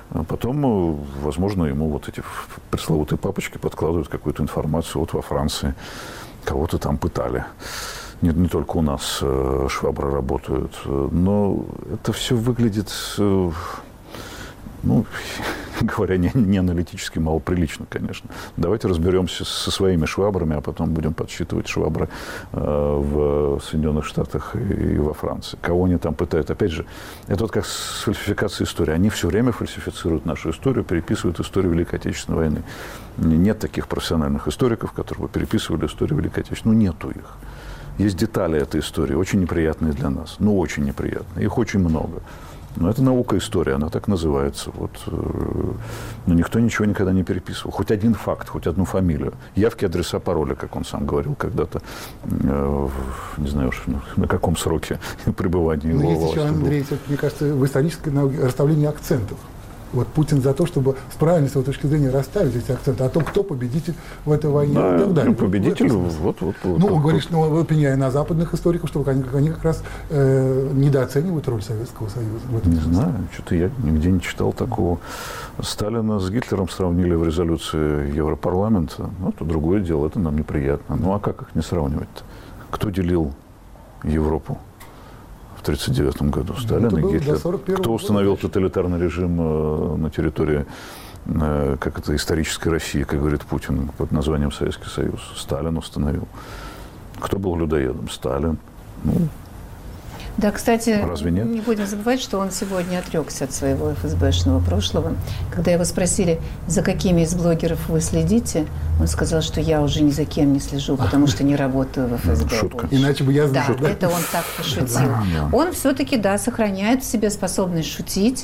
Потом, возможно, ему вот эти пресловутые папочки подкладывают какую-то информацию. Вот во Франции кого-то там пытали. Не, не только у нас э, швабры работают, но это все выглядит, э, ну, говоря не, не аналитически, малоприлично, конечно. Давайте разберемся со своими швабрами, а потом будем подсчитывать швабры э, в Соединенных Штатах и, и во Франции. Кого они там пытают? Опять же, это вот как с фальсификацией истории. Они все время фальсифицируют нашу историю, переписывают историю Великой Отечественной войны. Нет таких профессиональных историков, которые бы переписывали историю Великой Отечественной. Ну, нету их. Есть детали этой истории, очень неприятные для нас. Ну, очень неприятные. Их очень много. Ну, это наука, история, она так называется. Вот, но никто ничего никогда не переписывал. Хоть один факт, хоть одну фамилию. Явки, адреса, пароли, как он сам говорил когда-то, не знаю уж на каком сроке пребывания его. Но есть еще, Андрей, мне кажется, в исторической науке расставление акцентов. Вот Путин за то, чтобы с правильной с его точки зрения расставить эти акценты о том, кто победитель в этой войне. Да, и так далее. Ну, победитель, вот, вот, вот. Ну, вот, говоришь, вот. ну, пеняя на западных историков, что они, они как раз э, недооценивают роль Советского Союза. В этом не смысле. знаю, что-то я нигде не читал такого. Сталина с Гитлером сравнили в резолюции Европарламента. Ну, это другое дело, это нам неприятно. Ну, а как их не сравнивать-то? Кто делил Европу в тысяча девятьсот тридцать девятом году? Сталин и Гитлер. Кто установил года, тоталитарный режим э, на территории, э, как это, исторической России, как говорит Путин, под названием Советский Союз? Сталин установил. Кто был людоедом? Сталин. Ну, да, кстати, разве нет? Не будем забывать, что он сегодня отрекся от своего эф эс бэшного прошлого. Когда его спросили, за какими из блогеров вы следите, он сказал, что я уже ни за кем не слежу, потому что не работаю в эф эс бэ. Шутка. Иначе бы я знал. Да, это он так пошутил. Он все-таки, да, сохраняет в себе способность шутить.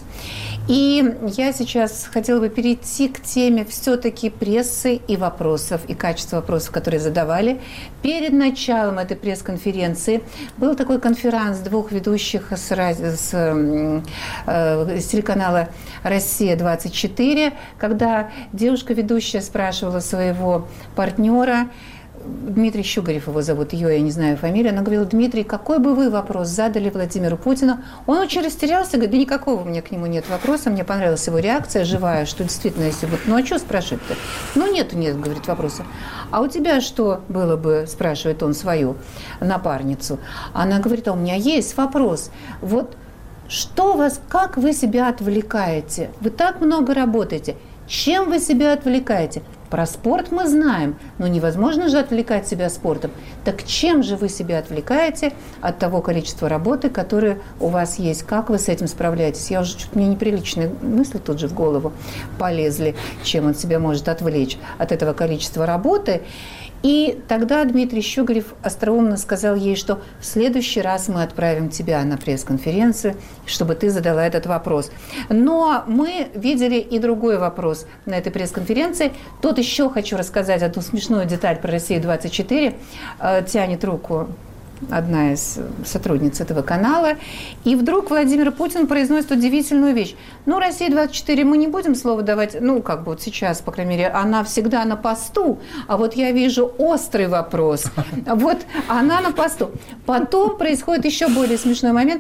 И я сейчас хотела бы перейти к теме все-таки прессы и вопросов, и качества вопросов, которые задавали. Перед началом этой пресс-конференции был такой конферанс двух ведущих с, с, э, с телеканала «Россия двадцать четыре», когда девушка-ведущая спрашивала своего партнера, Дмитрий Щугарев его зовут, ее я не знаю фамилию, она говорила: Дмитрий, какой бы вы вопрос задали Владимиру Путину? Он очень растерялся, говорит: да никакого у меня к нему нет вопроса, мне понравилась его реакция живая, что действительно, если вот, ну а что спрашивать-то? Ну нету, нет, говорит, вопроса. А у тебя что было бы, спрашивает он свою напарницу. Она говорит: а у меня есть вопрос. Вот что вас, как вы себя отвлекаете? Вы так много работаете. Чем вы себя отвлекаете? Про спорт мы знаем, но невозможно же отвлекать себя спортом. Так чем же вы себя отвлекаете от того количества работы, которое у вас есть? Как вы с этим справляетесь? Я уже чуть мне неприличные мысли тут же в голову полезли, чем он себя может отвлечь от этого количества работы. И тогда Дмитрий Щугарев остроумно сказал ей, что в следующий раз мы отправим тебя на пресс-конференцию, чтобы ты задала этот вопрос. Но мы видели и другой вопрос на этой пресс-конференции. Тут еще хочу рассказать одну смешную деталь про Россию двадцать четыре. Тянет руку одна из сотрудниц этого канала, и вдруг Владимир Путин произносит удивительную вещь. Ну, Россия двадцать четыре мы не будем слово давать, ну, как бы вот сейчас, по крайней мере, она всегда на посту, а вот я вижу острый вопрос. Вот она на посту. Потом происходит еще более смешной момент.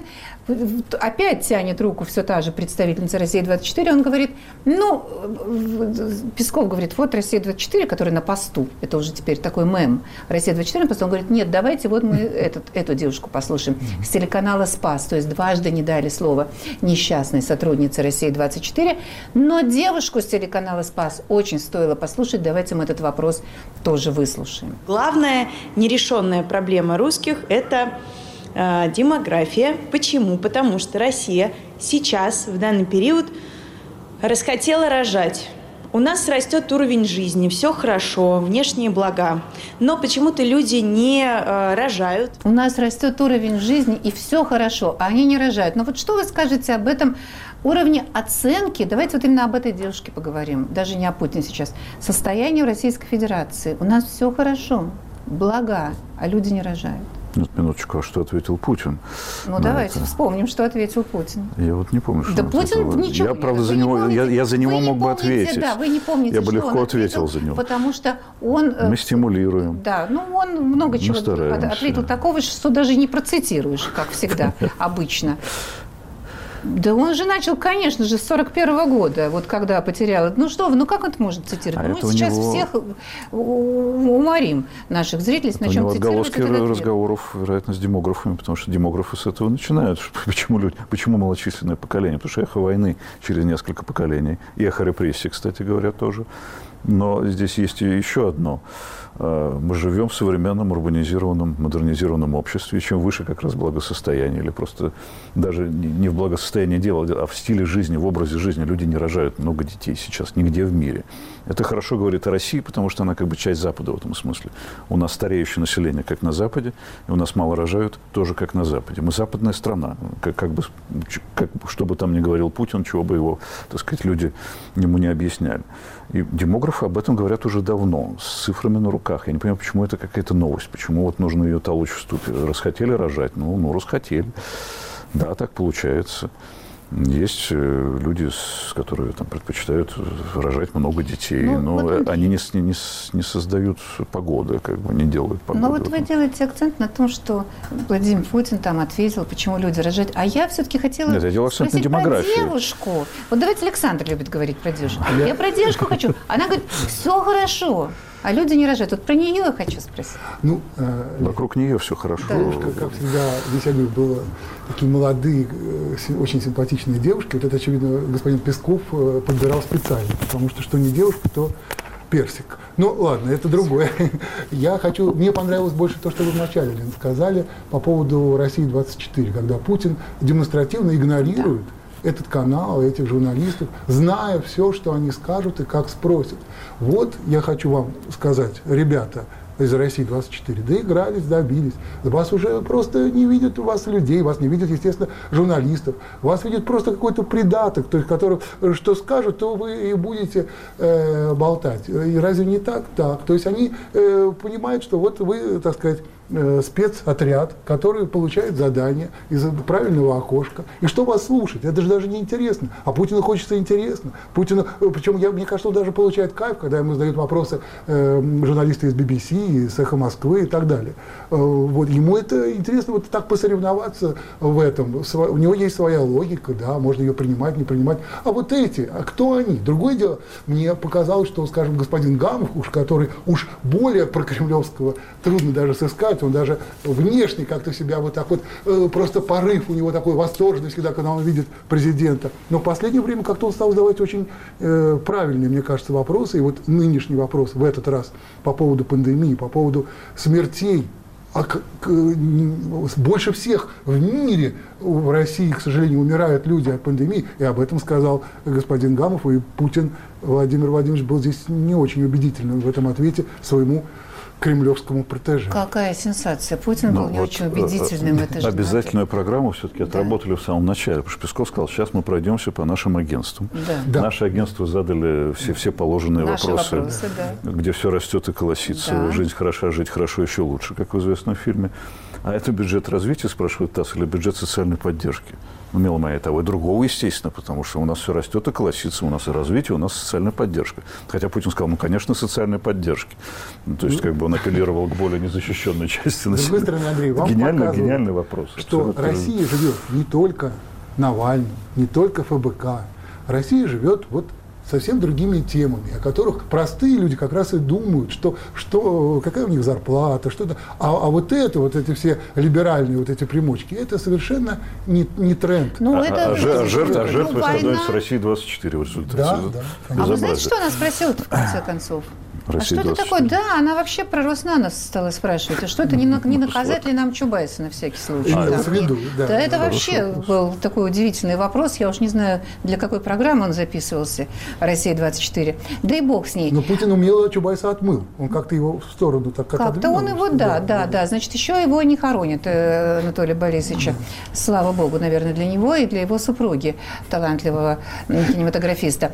Опять тянет руку все та же представительница России двадцать четыре, он говорит, ну, Песков говорит, вот Россия двадцать четыре, которая на посту, это уже теперь такой мем, Россия двадцать четыре, он говорит, нет, давайте вот мы этот, эту девушку послушаем с телеканала «Спас», то есть дважды не дали слова несчастной сотруднице России двадцать четыре, но девушку с телеканала «Спас» очень стоило послушать, давайте мы этот вопрос тоже выслушаем. Главная нерешенная проблема русских – это демография. Почему? Потому что Россия сейчас, в данный период, расхотела рожать. У нас растет уровень жизни, все хорошо, внешние блага. Но почему-то люди не э, рожают. У нас растет уровень жизни, и все хорошо, а они не рожают. Но вот что вы скажете об этом уровне оценки? Давайте вот именно об этой девушке поговорим, даже не о Путине сейчас. Состояние в Российской Федерации. У нас все хорошо, блага, а люди не рожают. Нет, минуточку, а что ответил Путин? Ну, давайте это? вспомним, что ответил Путин. Я вот не помню, что да он Путин ответил. ничего я, не правда, за него, помните, я, я за него мог бы помните, ответить. Да, вы не помните, я бы легко он ответил, ответил за него. Потому что он... Мы стимулируем. Да, ну он много чего ответил такого, что даже не процитируешь, как всегда, обычно. Да он же начал, конечно же, с сорок первого года, вот когда потерял. Ну что вы, ну как это можно цитировать? А Мы это сейчас него... всех уморим, наших зрителей, с начнем цитировать. У него отголоски разговоров, вероятно, с демографами, потому что демографы с этого начинают. Почему, люди, почему малочисленное поколение? Потому что эхо войны через несколько поколений. И эхо репрессий, кстати говоря, тоже. Но здесь есть и еще одно. Мы живем в современном, урбанизированном, модернизированном обществе. И чем выше как раз благосостояние, или просто даже не в благосостоянии дела, а в стиле жизни, в образе жизни, люди не рожают много детей сейчас нигде в мире. Это хорошо говорит о России, потому что она как бы часть Запада в этом смысле. У нас стареющее население, как на Западе, и у нас мало рожают, тоже как на Западе. Мы западная страна. Как, как бы, как, что бы там ни говорил Путин, чего бы его, так сказать, люди ему не объясняли. И демографы об этом говорят уже давно, с цифрами на руках. Я не понимаю, почему это какая-то новость, почему вот нужно ее толочь в ступе. Расхотели рожать? Ну, ну, расхотели. Да, так получается. Есть люди, которые там, предпочитают рожать много детей, ну, но вот они не, не, не создают погоды, как бы не делают погоды. Но вот вы делаете акцент на том, что Владимир Путин там ответил, почему люди рожают. А я все-таки хотела Нет, я делаю акцент на демографию. Про девушку. Вот давайте Александр любит говорить про девушку. Я, я про девушку хочу. Она говорит, все хорошо. А люди не рожают. Вот про нее я хочу спросить. Ну, э, Вокруг нее все хорошо. Да. Девушка, как всегда, здесь, я говорю, было такие молодые, очень симпатичные девушки. Вот это, очевидно, господин Песков подбирал специально, потому что что не девушка, то персик. Ну, ладно, это другое. Я хочу... Мне понравилось больше то, что вы вначале, Лен, сказали по поводу России двадцать четыре, когда Путин демонстративно игнорирует да. этот канал, этих журналистов, зная все, что они скажут и как спросят. Вот я хочу вам сказать, ребята из России двадцать четыре, доигрались, добились. Вас уже просто не видят у вас людей, вас не видят, естественно, журналистов. Вас видят просто какой-то придаток, то есть, который что скажут, то вы и будете э, болтать. И разве не так? Так. То есть они э, понимают, что вот вы, так сказать, спецотряд, который получает задание из правильного окошка. И что вас слушать? Это же даже не интересно. А Путину хочется интересно. Путину, причем, я, мне кажется, он даже получает кайф, когда ему задают вопросы э, журналисты из би би си, из «Эхо Москвы» и так далее. Э, вот, ему это интересно вот так посоревноваться в этом. У него есть своя логика, да, можно ее принимать, не принимать. А вот эти, а кто они? Другое дело, мне показалось, что, скажем, господин Гамов, уж который уж более прокремлевского трудно даже сыскать, он даже внешне как-то себя вот так вот, э, просто порыв у него такой восторженный всегда, когда он видит президента. Но в последнее время как-то он стал задавать очень э, правильные, мне кажется, вопросы. И вот нынешний вопрос в этот раз по поводу пандемии, по поводу смертей. А к, к, больше всех в мире в России, к сожалению, умирают люди от пандемии. И об этом сказал господин Гамов. И Путин Владимир Владимирович был здесь не очень убедительным в этом ответе своему кремлевскому протеже. Какая сенсация. Путин был ну, не вот очень убедительным. Это же обязательную надо. Программу все-таки да. отработали в самом начале. Потому что Песков сказал, сейчас мы пройдемся по нашим агентствам. Да. Да. Наши агентства задали все, все положенные Наши вопросы, вопросы да. где все растет и колосится. Да. Жизнь хороша, жить хорошо, еще лучше, как в известном фильме. А это бюджет развития, спрашивает ТАСС, или бюджет социальной поддержки? Ну, мило моя, того и другого, естественно, потому что у нас все растет и колосится, у нас и развитие, у нас социальная поддержка. Хотя Путин сказал, ну, конечно, социальной поддержки. Ну, то есть, как бы он апеллировал к более незащищенной части населения. С другой стороны, Андрей, вам гениальный, гениальный вопрос. Что абсолютно. Россия живет не только Навальным, не только эф бэ ка. Россия живет вот совсем другими темами, о которых простые люди как раз и думают, что, что, какая у них зарплата, что-то. А, а вот это, вот эти все либеральные вот эти примочки, это совершенно не, не тренд. Ну, а, это, а, это, а жертвы, а жертвы ну, становятся России двадцать четыре в результате. Да, да, а вы знаете, что она спросила в конце концов? Россия а что это такое? Да, она вообще про Роснано стала спрашивать. А что это, не, на, не наказать ли нам Чубайса на всякий случай? А, там, виду, да, да, это вообще вопрос. Был такой удивительный вопрос. Я уж не знаю, для какой программы он записывался, Россия двадцать четыре. Да и бог с ней. Но Путин умело Чубайса отмыл. Он как-то его в сторону так отодвинул. Как-то он его, да, да, да, да. Значит, еще его не хоронят, Анатолия Борисовича. Слава богу, наверное, для него и для его супруги, талантливого кинематографиста.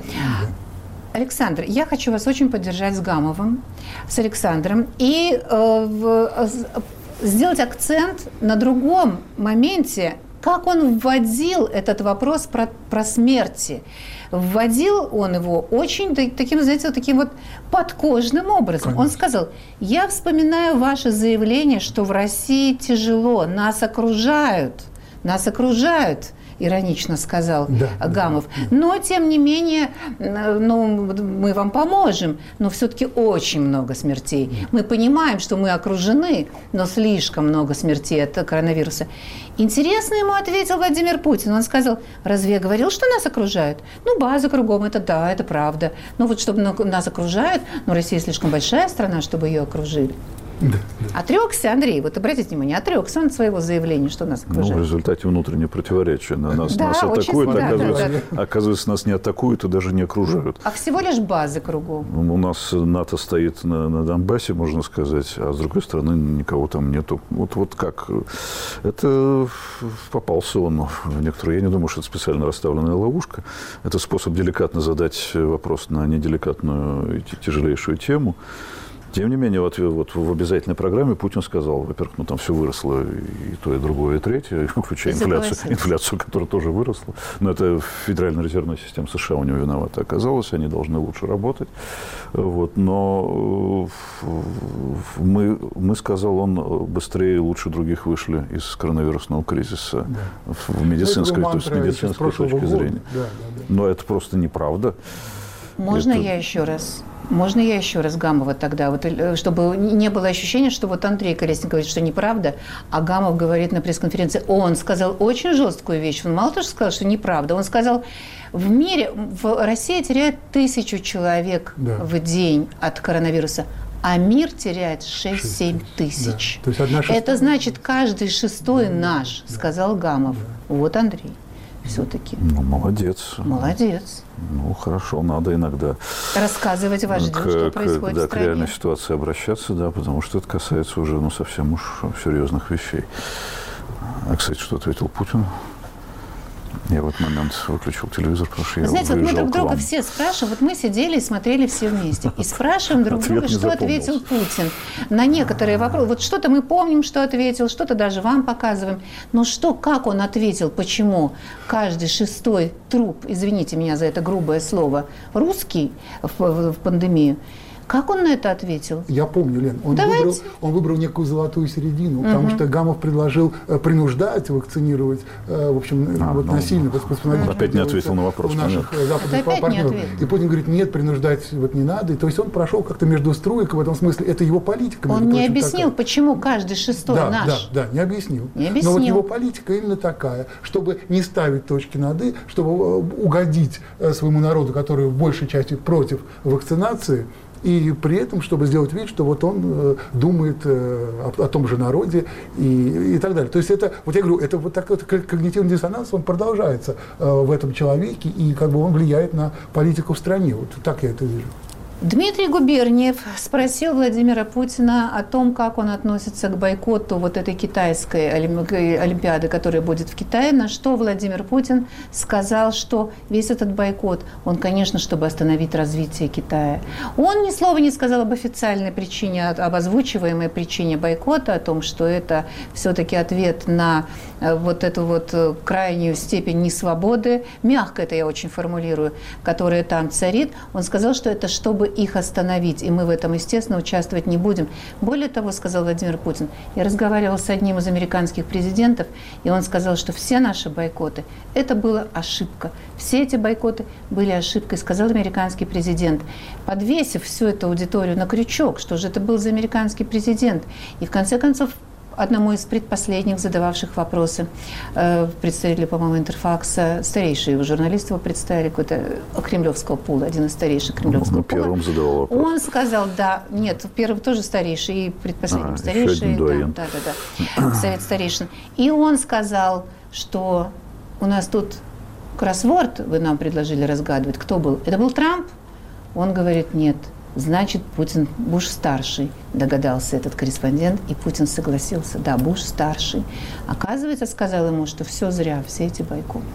Александр, я хочу вас очень поддержать с Гамовым, с Александром и э, в, сделать акцент на другом моменте, как он вводил этот вопрос про, про смерти. Вводил он его очень таким, знаете, вот таким вот подкожным образом. Конечно. Он сказал, я вспоминаю ваше заявление, что в России тяжело, нас окружают. нас окружают, иронично сказал да, Гамов. Да. Но, тем не менее, ну, мы вам поможем, но все-таки очень много смертей. Мы понимаем, что мы окружены, но слишком много смертей от коронавируса. Интересно ему ответил Владимир Путин. Он сказал, разве я говорил, что нас окружают? Ну, база кругом, это да, это правда. Ну, вот чтобы нас окружают, но Россия слишком большая страна, чтобы ее окружили. Да, да. Отрекся, Андрей, вот обратите внимание, отрекся он от своего заявления, что нас окружает. Ну, в результате внутреннее противоречие. На нас, да, нас атакуют, да, оказывается, да, да. оказывается, нас не атакуют и даже не окружают. А всего лишь базы кругом. У нас НАТО стоит на, на Донбассе, можно сказать, а с другой стороны никого там нету. Вот, вот как? Это попался он в некоторую... Я не думаю, что это специально расставленная ловушка. Это способ деликатно задать вопрос на неделикатную и тяжелейшую тему. Тем не менее, вот, вот в обязательной программе Путин сказал, во-первых, ну там все выросло, и то, и другое, и третье, включая инфляцию, инфляцию, которая тоже выросла. Но это Федеральная резервная система США у него виновата оказалась, они должны лучше работать. Вот. Но мы, мы, сказал он, быстрее и лучше других вышли из коронавирусного кризиса да. в медицинской, то есть, с медицинской точки зрения. Да, да, да. Но это просто неправда. Можно это... я еще раз? Можно я еще раз Гамова тогда, вот, чтобы не было ощущения, что вот Андрей Колесник говорит, что неправда, а Гамов говорит на пресс-конференции, он сказал очень жесткую вещь, он мало того, что сказал, что неправда, он сказал, в мире, в России теряет тысячу человек да. в день от коронавируса, а мир теряет шесть-семь тысяч. Да. То есть это значит, каждый шестой да. наш, сказал Гамов. Да. Вот Андрей. Все-таки. Ну, молодец. Молодец. Ну, хорошо, надо иногда рассказывать вождю, к, что происходит к, да, в стране. К реальной ситуации обращаться, да, потому что это касается уже, ну, совсем уж серьезных вещей. А, кстати, что ответил Путин? Я в этот момент выключил телевизор, потому что я Знаете, вот мы друг друга вам. все спрашиваем, вот мы сидели и смотрели все вместе, и спрашиваем друг друга, что ответил Путин на некоторые вопросы. Вот что-то мы помним, что ответил, что-то даже вам показываем. Но что, как он ответил, почему каждый шестой труп, извините меня за это грубое слово, русский в, в, в пандемию, как он на это ответил? Я помню, Лен. Он, выбрал, он выбрал некую золотую середину, угу. потому что Гамов предложил принуждать вакцинировать, в общем, а, вот, ну, насильно. Ну, опять не ответил на вопрос. У наших западных партнеров. И Путин говорит, нет, принуждать вот не надо. И, то есть он прошел как-то между струек, в этом смысле это его политика. Он не прочим, объяснил, такая. Почему каждый шестой да, наш. Да, да, не объяснил. не объяснил. Но вот его политика именно такая, чтобы не ставить точки над «и», чтобы угодить своему народу, который в большей части против вакцинации, и при этом, чтобы сделать вид, что вот он э, думает э, о, о том же народе и, и так далее. То есть это, вот я говорю, это вот такой вот когнитивный диссонанс, он продолжается э, в этом человеке, и как бы он влияет на политику в стране. Вот так я это вижу. Дмитрий Губерниев спросил Владимира Путина о том, как он относится к бойкоту вот этой китайской олимпиады, которая будет в Китае, на что Владимир Путин сказал, что весь этот бойкот, он, конечно, чтобы остановить развитие Китая. Он ни слова не сказал об официальной причине, об озвучиваемой причине бойкота, о том, что это все-таки ответ на вот эту вот крайнюю степень несвободы, мягко это я очень формулирую, которая там царит. Он сказал, что это чтобы их остановить, и мы в этом, естественно, участвовать не будем. Более того, сказал Владимир Путин, я разговаривал с одним из американских президентов, и он сказал, что все наши бойкоты, это была ошибка. Все эти бойкоты были ошибкой, сказал американский президент, подвесив всю эту аудиторию на крючок, что же это был за американский президент. И в конце концов, одному из предпоследних задававших вопросы э, представители, по-моему, Интерфакса, старейшие его журналисты его представили, какой-то кремлевского пула, один из старейших кремлевского Он пула. Первым задавал вопрос. Он сказал, да, нет, первый тоже старейший, и предпоследним а, старейший, да, да, да, да, совет старейшин. И он сказал, что у нас тут кроссворд, вы нам предложили разгадывать, кто был? Это был Трамп? Он говорит, нет. Значит, Путин, Буш-старший, догадался этот корреспондент, и Путин согласился. Да, Буш-старший. Оказывается, сказал ему, что все зря, все эти бойкоты.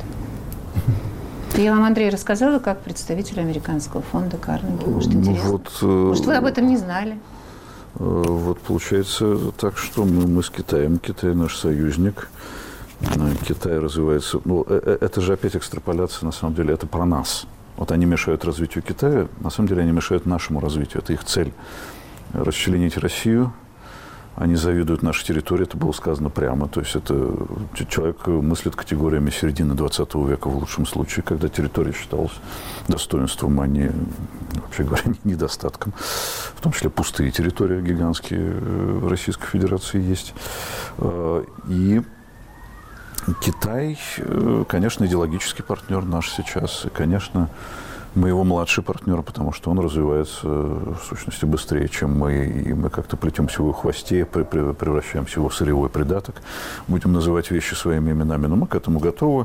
Я вам, Андрей, рассказала, как представитель американского фонда Карнеги. Может, интересно? Вот, Может, вы об этом не знали? Вот получается так, что мы, мы с Китаем, Китай наш союзник, Китай развивается. Ну, это же опять экстраполяция, на самом деле, это про нас. Вот они мешают развитию Китая, на самом деле они мешают нашему развитию. Это их цель – расчленить Россию, они завидуют нашей территории, это было сказано прямо. То есть это человек мыслит категориями середины двадцатого века в лучшем случае, когда территория считалась достоинством, а не, вообще говоря, недостатком. В том числе пустые территории гигантские в Российской Федерации есть. И Китай, конечно, идеологический партнер наш сейчас. И, конечно, мы его младший партнер, потому что он развивается, в сущности, быстрее, чем мы. И мы как-то плетемся в его хвосте, превращаемся в его сырьевой придаток. Будем называть вещи своими именами. Но мы к этому готовы.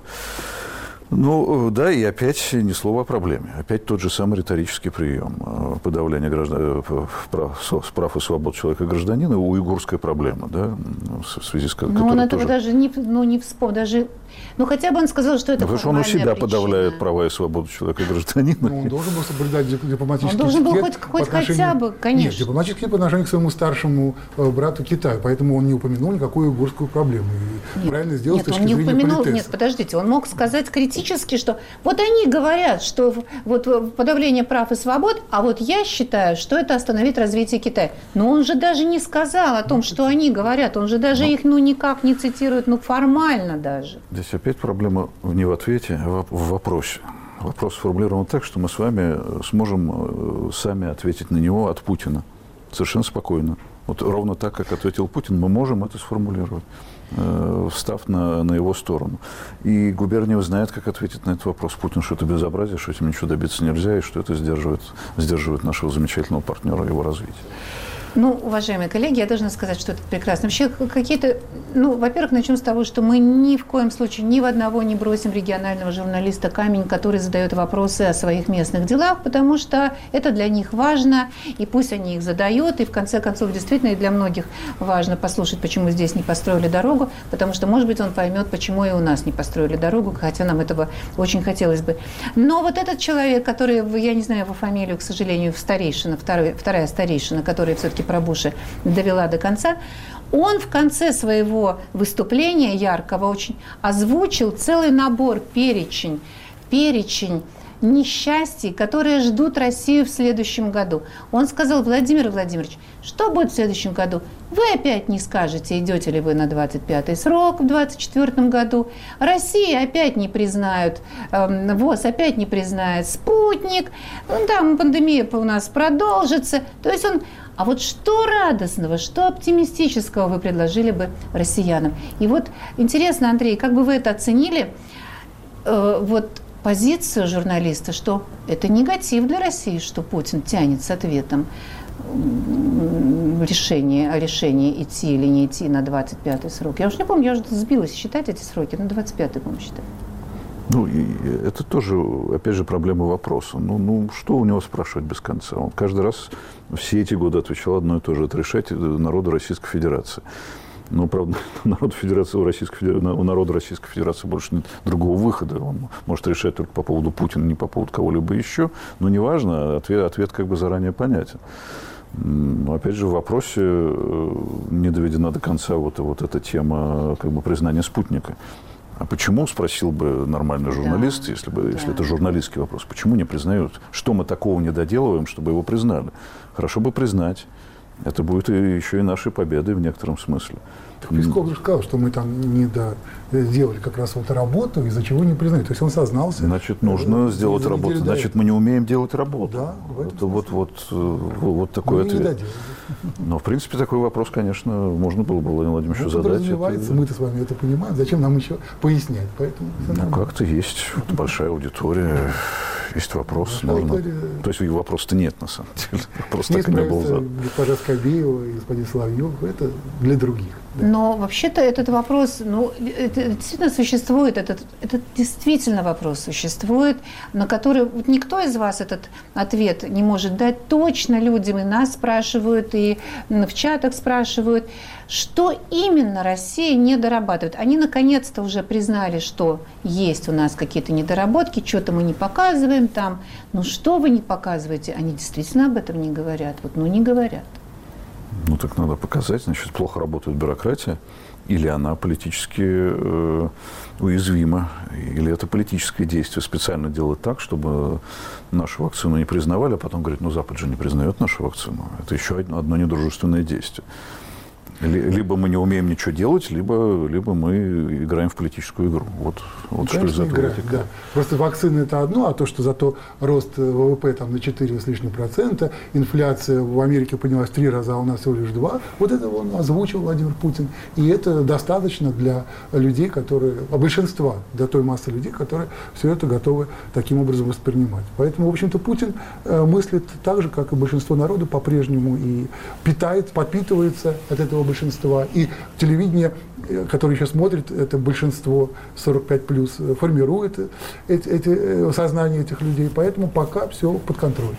Ну, да, и опять ни слова о проблеме. Опять тот же самый риторический прием. Подавление граждан... прав... прав и свобод человека и гражданина, уйгурская проблема, да, в связи с которой... Ну, он этого тоже... даже не, ну, не вспомнил, даже... Ну, хотя бы он сказал, что это Потому что он у себя причина. подавляет права и свободу человека и гражданина. Ну, он должен был соблюдать дипломатический Он должен был этикет хоть, хоть отношению... хотя бы, конечно. Нет, дипломатический по отношению к своему старшему брату Китаю, поэтому он не упомянул никакую уйгурскую проблему. И Нет, правильно сделал нет, с точки он не зрения упомянул, политеса. нет, подождите, он мог сказать критически, что вот они говорят, что вот подавление прав и свобод, а вот я считаю, что это остановит развитие Китая. Но он же даже не сказал о том, что они говорят, он же даже их ну никак не цитирует, ну формально даже. Здесь опять проблема не в ответе, а в вопросе. Вопрос сформулирован так, что мы с вами сможем сами ответить на него от Путина. Совершенно спокойно. Вот ровно так, как ответил Путин, мы можем это сформулировать, встав на, на его сторону. И Губерниев знает, как ответить на этот вопрос. Путин, что это безобразие, что этим ничего добиться нельзя, и что это сдерживает, сдерживает нашего замечательного партнера и его развитие. Ну, уважаемые коллеги, я должна сказать, что это прекрасно. Вообще какие-то, ну, во-первых, начнем с того, что мы ни в коем случае ни в одного не бросим регионального журналиста камень, который задает вопросы о своих местных делах, потому что это для них важно, и пусть они их задают, и в конце концов действительно и для многих важно послушать, почему здесь не построили дорогу, потому что, может быть, он поймет, почему и у нас не построили дорогу, хотя нам этого очень хотелось бы. Но вот этот человек, который, я не знаю его фамилию, к сожалению, старейшина, второй, вторая старейшина, которая все-таки про Буша довела до конца, он в конце своего выступления яркого очень озвучил целый набор, перечень, перечень несчастий, которые ждут Россию в следующем году. Он сказал: Владимир Владимирович, что будет в следующем году? Вы опять не скажете, идете ли вы на двадцать пятый срок в двадцать четвёртом году. Россия опять не признают, э, ВОЗ опять не признает спутник. Ну, там пандемия у нас продолжится. То есть он... А вот что радостного, что оптимистического вы предложили бы россиянам? И вот интересно, Андрей, как бы вы это оценили, э, вот позицию журналиста, что это негатив для России, что Путин тянет с ответом решение, о решении идти или не идти на двадцать пятый срок. Я уж не помню, я уже сбилась считать эти сроки, на двадцать пятый, по-моему, считаю. Ну, и это тоже, опять же, проблема вопроса. Ну, ну, что у него спрашивать без конца? Он каждый раз все эти годы отвечал одно и то же: это решать народу Российской Федерации. Но, правда, народ Федерации, у, Российской Федерации, у народа Российской Федерации больше нет другого выхода. Он может решать только по поводу Путина, не по поводу кого-либо еще. Но неважно, ответ, ответ как бы заранее понятен. Но, опять же, в вопросе не доведена до конца вот, вот эта тема как бы признания спутника. А почему, спросил бы нормальный журналист, да, если, бы, да. если это журналистский вопрос, почему не признают? Что мы такого не доделываем, чтобы его признали? Хорошо бы признать. Это будет и еще и нашей победой в некотором смысле. Песков же сказал, что мы там не сделали как раз вот работу, из-за чего не признают. То есть он сознался. Значит, нужно сделать работу. Значит, мы не умеем делать работу. Да, это вот, вот, вот такой мы ответ. Но, в принципе, такой вопрос, конечно, можно было бы Владимиру Владимировичу задать. Это... Мы-то с вами это понимаем. Зачем нам еще пояснять? Поэтому ну, как-то есть большая аудитория. Есть вопрос. Ну, можно... То есть вопроса-то нет, на самом деле. Вопрос так и не был задан. Госпожа Скобеева и господин Соловьев, это для других. Да. Но вообще-то этот вопрос, ну, это действительно существует, этот, это действительно вопрос существует, на который вот никто из вас этот ответ не может дать точно людям, и нас спрашивают, и в чатах спрашивают, что именно Россия не дорабатывает. Они наконец-то уже признали, что есть у нас какие-то недоработки, что-то мы не показываем там. Ну что вы не показываете? Они действительно об этом не говорят. Вот, ну не говорят. Ну, так надо показать, значит, плохо работает бюрократия, или она политически э, уязвима, или это политическое действие специально делает так, чтобы нашу вакцину не признавали, а потом говорит, ну, Запад же не признает нашу вакцину. Это еще одно, одно недружественное действие. Либо мы не умеем ничего делать, либо, либо мы играем в политическую игру. Вот, вот что из этого играть, да. Просто вакцины это одно, а то, что зато рост ВВП там на четыре с лишним процента, инфляция в Америке поднялась в три раза, а у нас всего лишь два, вот это он озвучил Владимир Путин. И это достаточно для людей, которые, а большинства, для той массы людей, которые все это готовы таким образом воспринимать. Поэтому, в общем-то, Путин э, мыслит так же, как и большинство народа по-прежнему, и питает, подпитывается от этого большинства. И телевидение, которое еще смотрит, это большинство сорок пять плюс, формирует эти, эти, сознание этих людей. Поэтому пока все под контролем.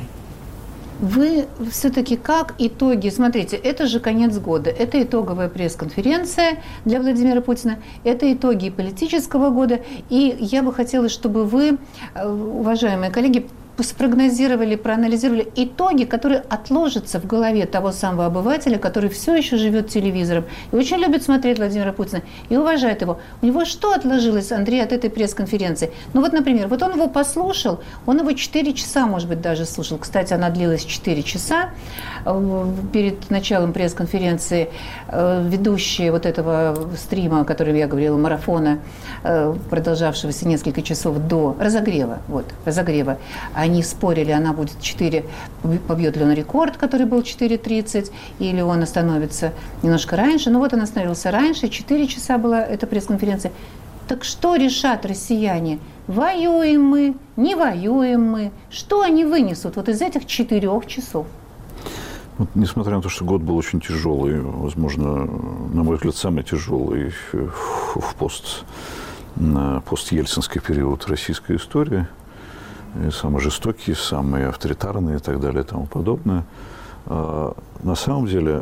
Вы все-таки как итоги, смотрите, это же конец года, это итоговая пресс-конференция для Владимира Путина, это итоги политического года, и я бы хотела, чтобы вы, уважаемые коллеги, спрогнозировали, проанализировали итоги, которые отложатся в голове того самого обывателя, который все еще живет телевизором и очень любит смотреть Владимира Путина и уважает его. У него что отложилось, Андрей, от этой пресс-конференции? Ну вот, например, вот он его послушал, он его четыре часа, может быть, даже слушал. Кстати, она длилась четыре часа. Перед началом пресс-конференции ведущие вот этого стрима, о котором я говорила, марафона, продолжавшегося несколько часов до разогрева, вот, разогрева, они спорили, она будет четыре, побьет ли он рекорд, который был четыре тридцать, или он остановится немножко раньше. Ну вот он остановился раньше, четыре часа была эта пресс-конференция. Так что решат россияне? Воюем мы, не воюем мы? Что они вынесут вот из этих четырех часов? Вот, несмотря на то, что год был очень тяжелый, возможно, на мой взгляд, самый тяжелый в пост, пост-ельцинский период российской истории, и самые жестокие, самые авторитарные и так далее и тому подобное, на самом деле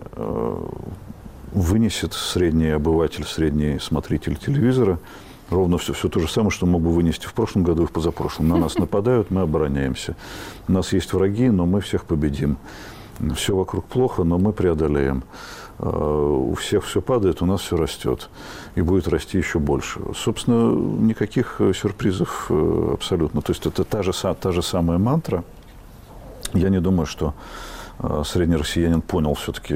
вынесет средний обыватель, средний смотритель телевизора ровно все, все то же самое, что мог бы вынести в прошлом году и в позапрошлом. На нас нападают, мы обороняемся. У нас есть враги, но мы всех победим. Все вокруг плохо, но мы преодолеем. У всех все падает, у нас все растет. И будет расти еще больше. Собственно, никаких сюрпризов абсолютно. То есть это та же, та же самая мантра. Я не думаю, что средний россиянин понял все-таки,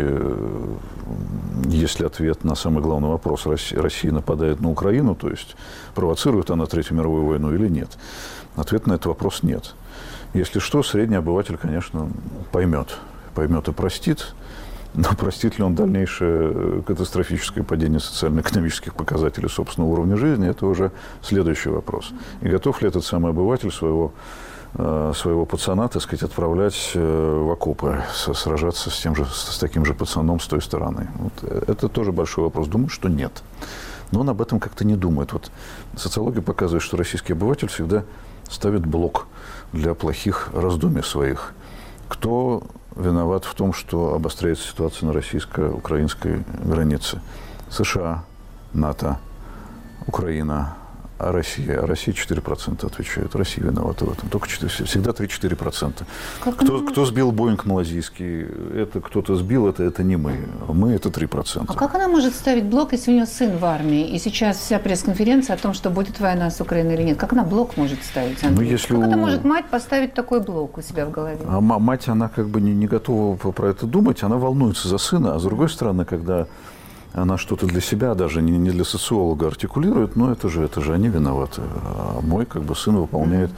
есть ли ответ на самый главный вопрос. Россия, Россия нападает на Украину, то есть провоцирует она Третью мировую войну или нет. Ответ на этот вопрос нет. Если что, средний обыватель, конечно, поймет. Поймет и простит. Но простит ли он дальнейшее катастрофическое падение социально-экономических показателей собственного уровня жизни, это уже следующий вопрос. И готов ли этот самый обыватель своего, своего пацана, так сказать, отправлять в окопы, сражаться с, тем же, с таким же пацаном с той стороны? Вот это тоже большой вопрос. Думаю, что нет. Но он об этом как-то не думает. Вот социология показывает, что российский обыватель всегда ставит блок для плохих раздумий своих. Кто виноват в том, что обостряется ситуация на российско-украинской границе? США, НАТО, Украина, а Россия? А Россия четыре процента отвечает. Россия виновата в этом. Только четыре, всегда три-четыре процента. Кто, кто сбил Боинг малазийский? Это кто-то сбил, это, это не мы. Мы это три процента. А как она может ставить блок, если у нее сын в армии? И сейчас вся пресс-конференция о том, что будет война с Украиной или нет. Как она блок может ставить, Андрей? Ну, если как у... это может мать поставить такой блок у себя в голове? А мать, она как бы не, не готова про это думать. Она волнуется за сына. А с другой стороны, когда она что-то для себя, даже не, не для социолога артикулирует, но это же, это же они виноваты. А мой как бы сын выполняет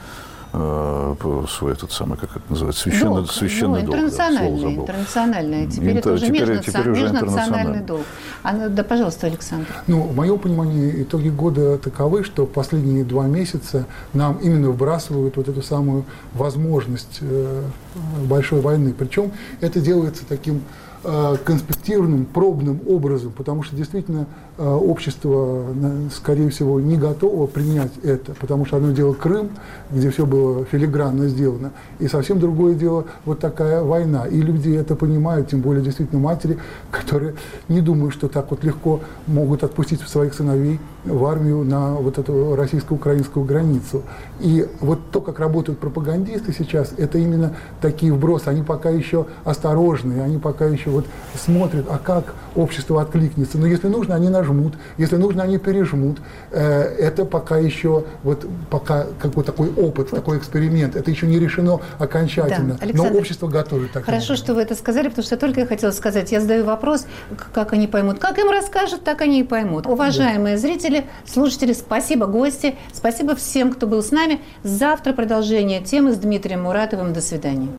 э, свой этот самый, как это называется, священный долг. Священный ну, долг интернациональный, да, интернациональный. Теперь Интер, это уже, теперь, межнацион... теперь уже межнациональный долг. А, да, пожалуйста, Александр. Ну, в моем понимании, итоги года таковы, что в последние два месяца нам именно вбрасывают вот эту самую возможность э, большой войны. Причем это делается таким конспективным, пробным образом, потому что действительно общество, скорее всего, не готово принять это, потому что одно дело Крым, где все было филигранно сделано, и совсем другое дело вот такая война. И люди это понимают, тем более действительно матери, которые не думают, что так вот легко могут отпустить своих сыновей в армию на вот эту российско-украинскую границу. И вот то, как работают пропагандисты сейчас, это именно такие вбросы. Они пока еще осторожные, они пока еще вот смотрят, а как общество откликнется. Но если нужно, они нажмут, если нужно, они пережмут. Это пока еще, вот пока как бы такой опыт, такой эксперимент. Это еще не решено окончательно. Да, но общество готовит так. Хорошо, что вы это сказали, потому что только я хотела сказать, я задаю вопрос, как они поймут. Как им расскажут, так они и поймут. Уважаемые да. зрители, слушатели, спасибо, гости, спасибо всем, кто был с нами. Завтра продолжение темы с Дмитрием Муратовым. До свидания.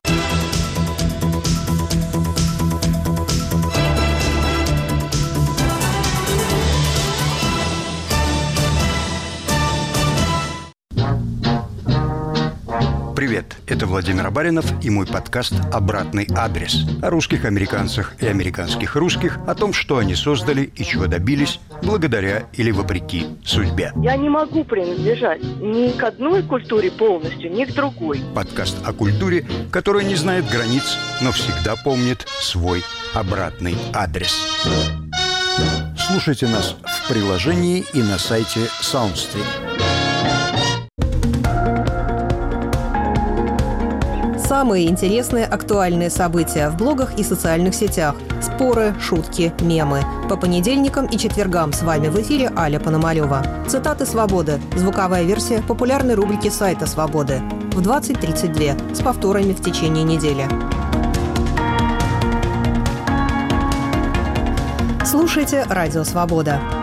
Привет, это Владимир Абаринов и мой подкаст «Обратный адрес» о русских американцах и американских русских, о том, что они создали и чего добились благодаря или вопреки судьбе. Я не могу принадлежать ни к одной культуре полностью, ни к другой. Подкаст о культуре, которая не знает границ, но всегда помнит свой обратный адрес. Слушайте нас в приложении и на сайте SoundStream. Самые интересные актуальные события в блогах и социальных сетях. Споры, шутки, мемы. По понедельникам и четвергам с вами в эфире Аля Пономарёва. Цитаты «Свободы». Звуковая версия популярной рубрики сайта «Свободы». В двадцать тридцать два с повторами в течение недели. Слушайте «Радио Свобода».